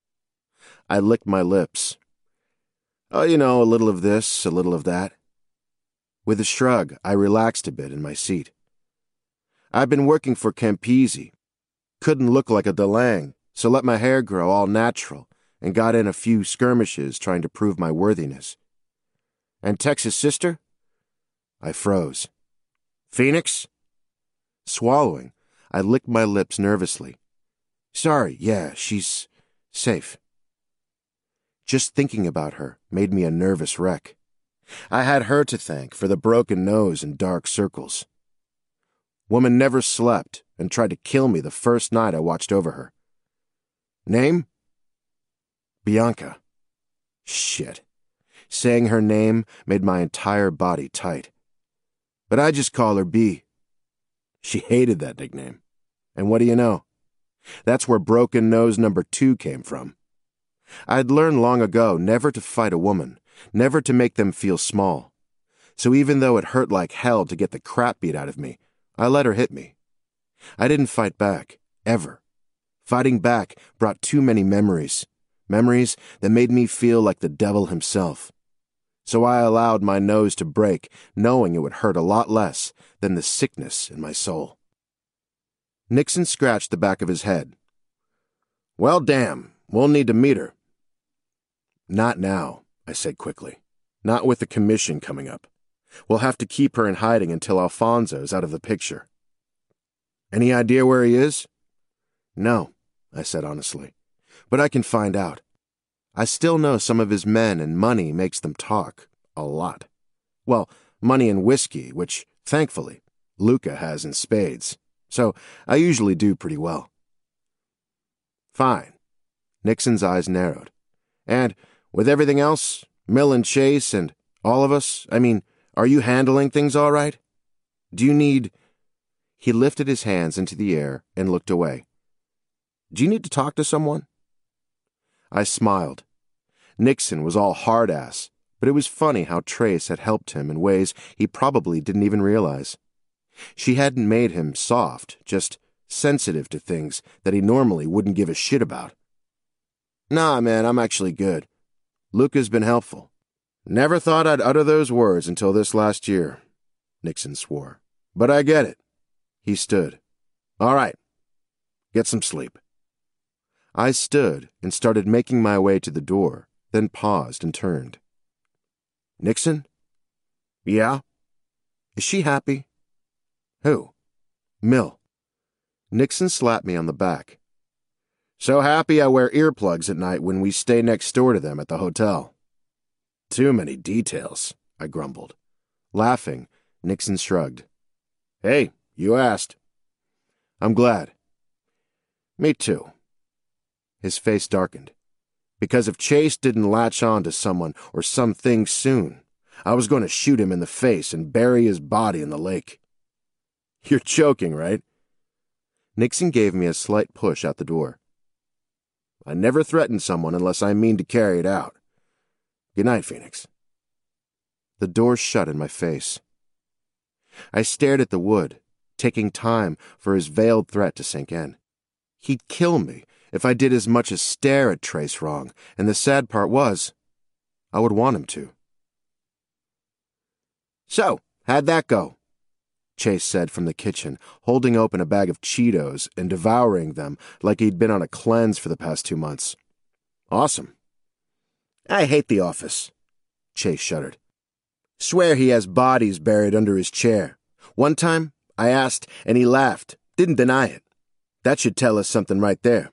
I licked my lips. Oh, you know, a little of this, a little of that. With a shrug, I relaxed a bit in my seat. I've been working for Campisi. Couldn't look like a DeLange, so let my hair grow all natural and got in a few skirmishes trying to prove my worthiness. And Tex's sister? I froze. Phoenix? Swallowing, I licked my lips nervously. Sorry, yeah, she's safe. Just thinking about her made me a nervous wreck. I had her to thank for the broken nose and dark circles. Woman never slept and tried to kill me the first night I watched over her. Name? Bianca. Shit. Saying her name made my entire body tight. But I just call her B. She hated that nickname. And what do you know? That's where broken nose number two came from. I'd learned long ago never to fight a woman, never to make them feel small. So even though it hurt like hell to get the crap beat out of me, I let her hit me. I didn't fight back, ever. Fighting back brought too many memories, memories that made me feel like the devil himself. So I allowed my nose to break, knowing it would hurt a lot less than the sickness in my soul. Nixon scratched the back of his head. Well, damn, we'll need to meet her. Not now, I said quickly. Not with the commission coming up. We'll have to keep her in hiding until Alfonso's out of the picture. Any idea where he is? No, I said honestly, but I can find out. I still know some of his men, and money makes them talk. A lot. Well, money and whiskey, which, thankfully, Luca has in spades. So I usually do pretty well. Fine. Nixon's eyes narrowed. And, with everything else, Mill and Chase and all of us, I mean, are you handling things all right? Do you need... He lifted his hands into the air and looked away. Do you need to talk to someone? I smiled. Nixon was all hard-ass, but it was funny how Trace had helped him in ways he probably didn't even realize. She hadn't made him soft, just sensitive to things that he normally wouldn't give a shit about. Nah, man, I'm actually good. Luca's been helpful. Never thought I'd utter those words until this last year, Nixon swore. But I get it. He stood. All right. Get some sleep. I stood and started making my way to the door, then paused and turned. Nixon? Yeah? Is she happy? Who? Mill. Nixon slapped me on the back. So happy I wear earplugs at night when we stay next door to them at the hotel. Too many details, I grumbled. Laughing, Nixon shrugged. Hey, you asked. I'm glad. Me too. His face darkened. Because if Chase didn't latch on to someone or something soon, I was going to shoot him in the face and bury his body in the lake. You're joking, right? Nixon gave me a slight push out the door. I never threaten someone unless I mean to carry it out. Good night, Phoenix. The door shut in my face. I stared at the wood, taking time for his veiled threat to sink in. He'd kill me if I did as much as stare at Trace wrong, and the sad part was, I would want him to. So, how'd that go? Chase said from the kitchen, holding open a bag of Cheetos and devouring them like he'd been on a cleanse for the past two months. Awesome. I hate the office. Chase shuddered. Swear he has bodies buried under his chair. One time, I asked, and he laughed, didn't deny it. That should tell us something right there.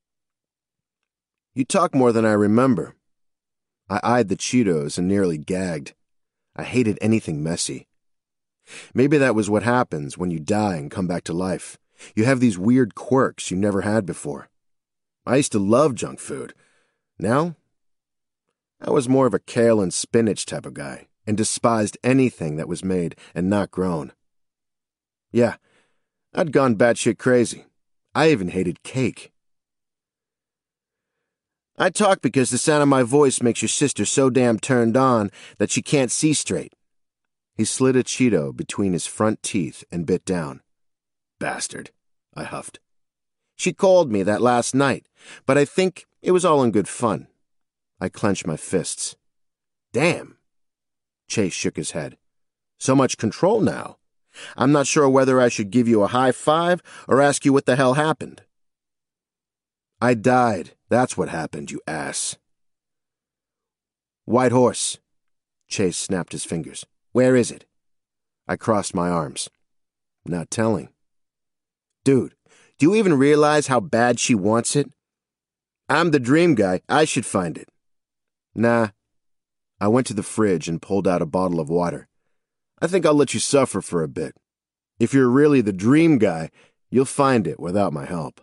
You talk more than I remember. I eyed the Cheetos and nearly gagged. I hated anything messy. Maybe that was what happens when you die and come back to life. You have these weird quirks you never had before. I used to love junk food. Now, I was more of a kale and spinach type of guy and despised anything that was made and not grown. Yeah, I'd gone batshit crazy. I even hated cake. I talk because the sound of my voice makes your sister so damn turned on that she can't see straight. He slid a Cheeto between his front teeth and bit down. Bastard, I huffed. She called me that last night, but I think it was all in good fun. I clenched my fists. Damn. Chase shook his head. So much control now. I'm not sure whether I should give you a high five or ask you what the hell happened. I died. That's what happened, you ass. White horse. Chase snapped his fingers. Where is it? I crossed my arms. Not telling. Dude, do you even realize how bad she wants it? I'm the dream guy. I should find it. Nah. I went to the fridge and pulled out a bottle of water. I think I'll let you suffer for a bit. If you're really the dream guy, you'll find it without my help.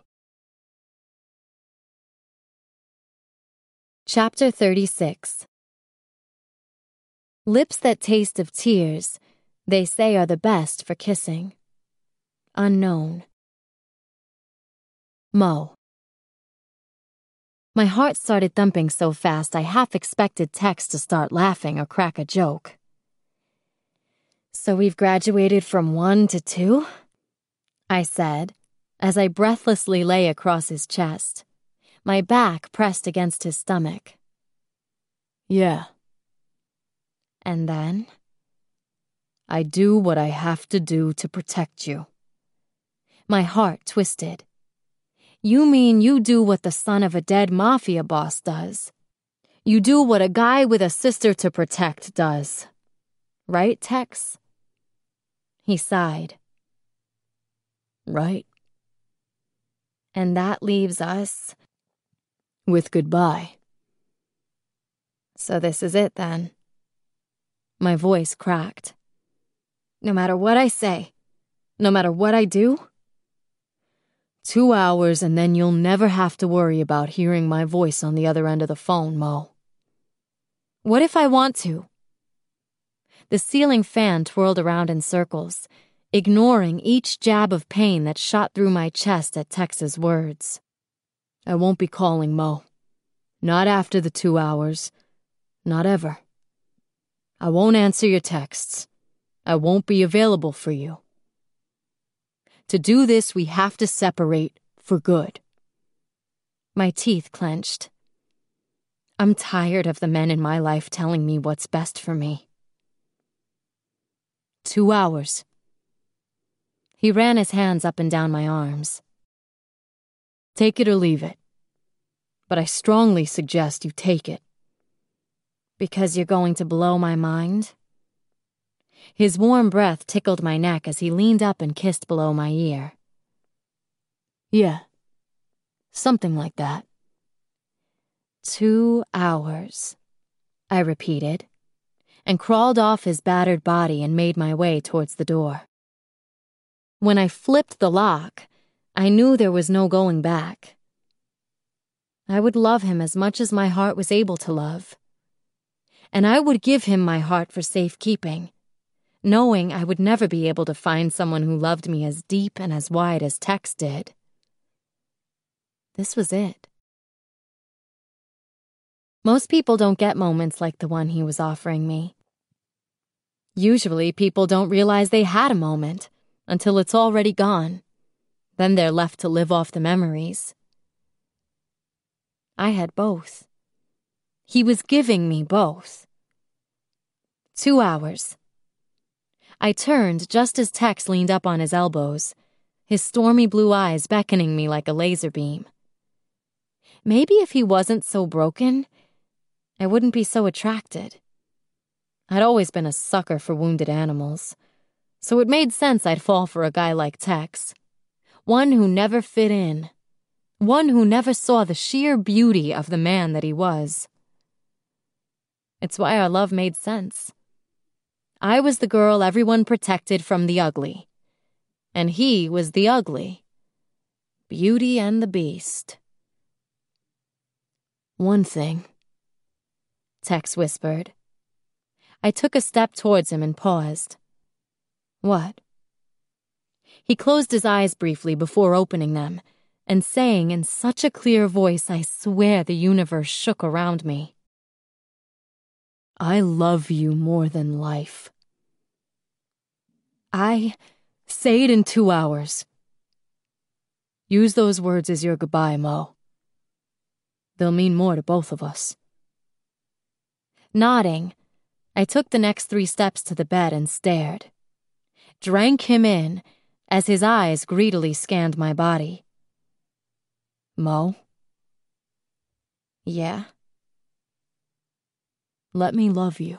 Chapter thirty-six. Lips that taste of tears, they say are the best for kissing. Unknown. Mo. My heart started thumping so fast I half expected Tex to start laughing or crack a joke. So we've graduated from one to two? I said, as I breathlessly lay across his chest, my back pressed against his stomach. Yeah. And then? I do what I have to do to protect you. My heart twisted. You mean you do what the son of a dead mafia boss does? You do what a guy with a sister to protect does. Right, Tex? He sighed. Right. And that leaves us with goodbye. So this is it, then. My voice cracked. No matter what I say, no matter what I do, two hours and then you'll never have to worry about hearing my voice on the other end of the phone, Mo. What if I want to? The ceiling fan twirled around in circles, ignoring each jab of pain that shot through my chest at Tex's words. I won't be calling, Mo. Not after the two hours. Not ever. I won't answer your texts. I won't be available for you. To do this, we have to separate for good. My teeth clenched. I'm tired of the men in my life telling me what's best for me. Two hours. He ran his hands up and down my arms. Take it or leave it. But I strongly suggest you take it. Because you're going to blow my mind? His warm breath tickled my neck as he leaned up and kissed below my ear. Yeah, something like that. Two hours, I repeated, and crawled off his battered body and made my way towards the door. When I flipped the lock, I knew there was no going back. I would love him as much as my heart was able to love. And I would give him my heart for safekeeping, knowing I would never be able to find someone who loved me as deep and as wide as Tex did. This was it. Most people don't get moments like the one he was offering me. Usually, people don't realize they had a moment until it's already gone. Then they're left to live off the memories. I had both. He was giving me both. Two hours. I turned just as Tex leaned up on his elbows, his stormy blue eyes beckoning me like a laser beam. Maybe if he wasn't so broken, I wouldn't be so attracted. I'd always been a sucker for wounded animals, so it made sense I'd fall for a guy like Tex. One who never fit in. One who never saw the sheer beauty of the man that he was. It's why our love made sense. I was the girl everyone protected from the ugly, and he was the ugly. Beauty and the Beast. One thing, Tex whispered. I took a step towards him and paused. What? He closed his eyes briefly before opening them, and saying in such a clear voice I swear the universe shook around me, "I love you more than life." I say it in two hours. Use those words as your goodbye, Mo. They'll mean more to both of us. Nodding, I took the next three steps to the bed and stared. Drank him in as his eyes greedily scanned my body. Mo? Yeah? Let me love you.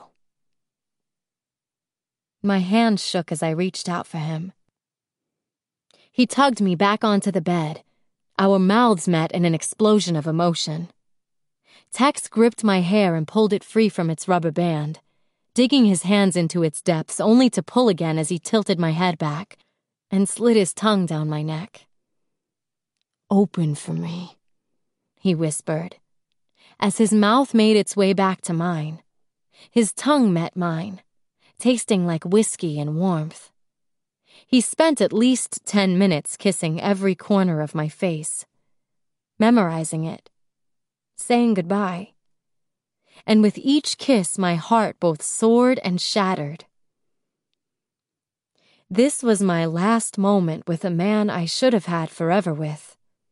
My hand shook as I reached out for him. He tugged me back onto the bed. Our mouths met in an explosion of emotion. Tex gripped my hair and pulled it free from its rubber band, digging his hands into its depths only to pull again as he tilted my head back and slid his tongue down my neck. "Open for me," he whispered, as his mouth made its way back to mine. His tongue met mine, tasting like whiskey and warmth. He spent at least ten minutes kissing every corner of my face, memorizing it, saying goodbye. And with each kiss, my heart both soared and shattered. This was my last moment with a man I should have had forever with.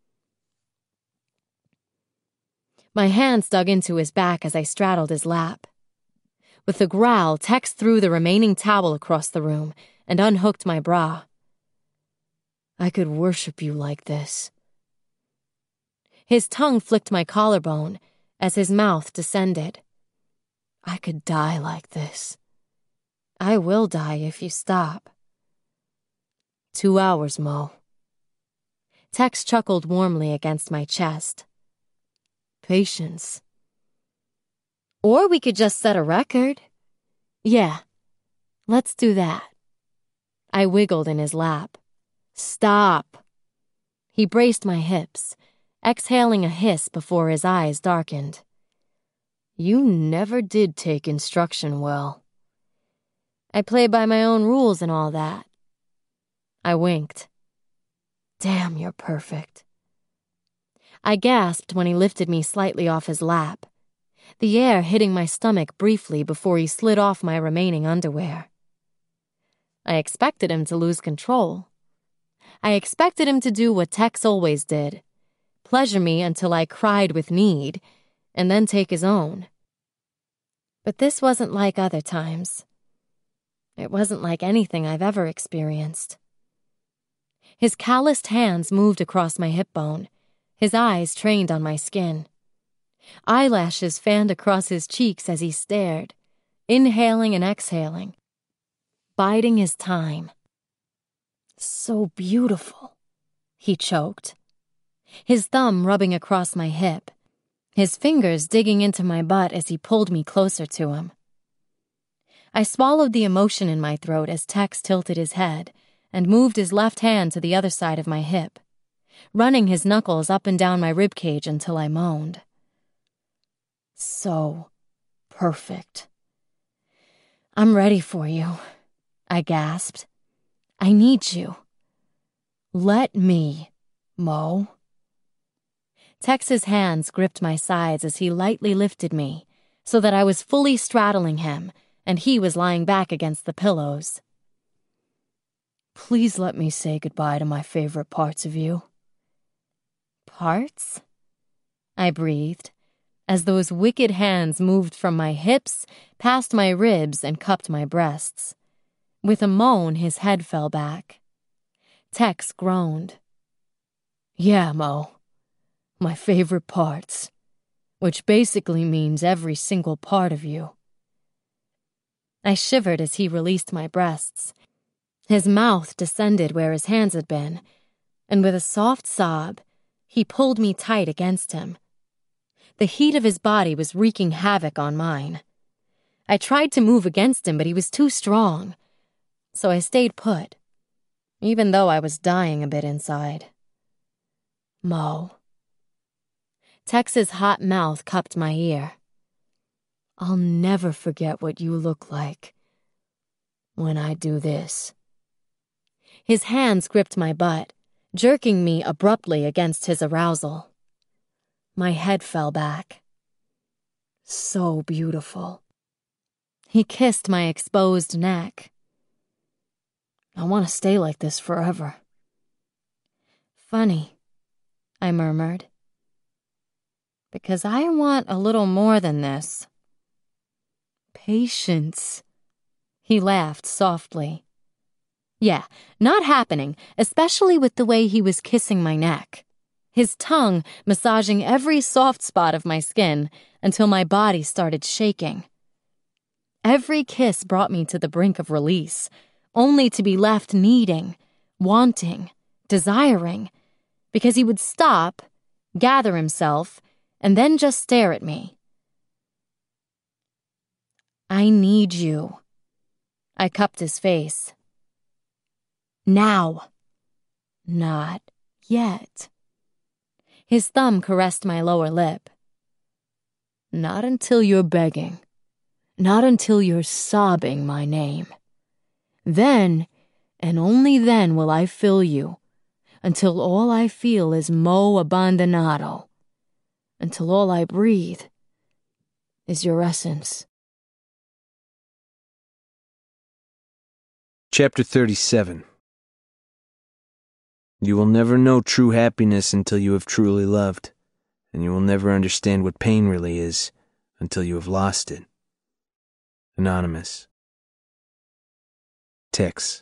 My hands dug into his back as I straddled his lap. With a growl, Tex threw the remaining towel across the room and unhooked my bra. "I could worship you like this." His tongue flicked my collarbone as his mouth descended. "I could die like this." "I will die if you stop." Two hours, Mo." Tex chuckled warmly against my chest. "Patience." "Or we could just set a record." "Yeah, let's do that." I wiggled in his lap. "Stop." He braced my hips, exhaling a hiss before his eyes darkened. "You never did take instruction well." "I play by my own rules and all that." I winked. "Damn, you're perfect." I gasped when he lifted me slightly off his lap, the air hitting my stomach briefly before he slid off my remaining underwear. I expected him to lose control. I expected him to do what Tex always did, pleasure me until I cried with need, and then take his own. But this wasn't like other times. It wasn't like anything I've ever experienced. His calloused hands moved across my hip bone, his eyes trained on my skin. Eyelashes fanned across his cheeks as he stared, inhaling and exhaling, biding his time. "So beautiful," he choked, his thumb rubbing across my hip, his fingers digging into my butt as he pulled me closer to him. I swallowed the emotion in my throat as Tex tilted his head and moved his left hand to the other side of my hip, running his knuckles up and down my ribcage until I moaned. "So perfect." "I'm ready for you," I gasped. "I need you. Let me, Mo." Tex's hands gripped my sides as he lightly lifted me so that I was fully straddling him and he was lying back against the pillows. "Please let me say goodbye to my favorite parts of you." "Parts?" I breathed, as those wicked hands moved from my hips, past my ribs, and cupped my breasts. With a moan, his head fell back. Tex groaned. "Yeah, Mo, my favorite parts, which basically means every single part of you." I shivered as he released my breasts. His mouth descended where his hands had been, and with a soft sob, he pulled me tight against him. The heat of his body was wreaking havoc on mine. I tried to move against him, but he was too strong, so I stayed put, even though I was dying a bit inside. "Mo." Tex's hot mouth cupped my ear. "I'll never forget what you look like when I do this." His hands gripped my butt, jerking me abruptly against his arousal. My head fell back. So beautiful. He kissed my exposed neck. I want to stay like this forever. Funny, I murmured. Because I want a little more than this. Patience. He laughed softly. Yeah, not happening, especially with the way he was kissing my neck. His tongue massaging every soft spot of my skin until my body started shaking. Every kiss brought me to the brink of release, only to be left needing, wanting, desiring, because he would stop, gather himself, and then just stare at me. I need you. I cupped his face. Now. Not yet. His thumb caressed my lower lip. Not until you're begging. Not until you're sobbing my name. Then, and only then will I fill you, until all I feel is mo abbandonato, until all I breathe is your essence. Chapter thirty-seven. You will never know true happiness until you have truly loved, and you will never understand what pain really is until you have lost it. Anonymous. Tex.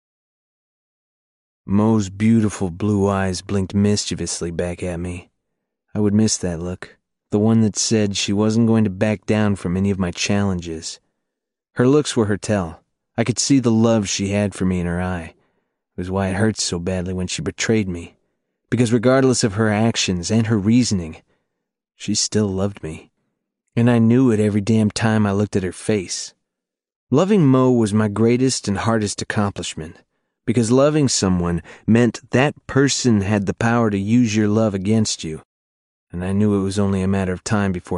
Mo's beautiful blue eyes blinked mischievously back at me. I would miss that look, the one that said she wasn't going to back down from any of my challenges. Her looks were her tell. I could see the love she had for me in her eye. It was why it hurt so badly when she betrayed me, because regardless of her actions and her reasoning, she still loved me. And I knew it every damn time I looked at her face. Loving Mo was my greatest and hardest accomplishment, because loving someone meant that person had the power to use your love against you, and I knew it was only a matter of time before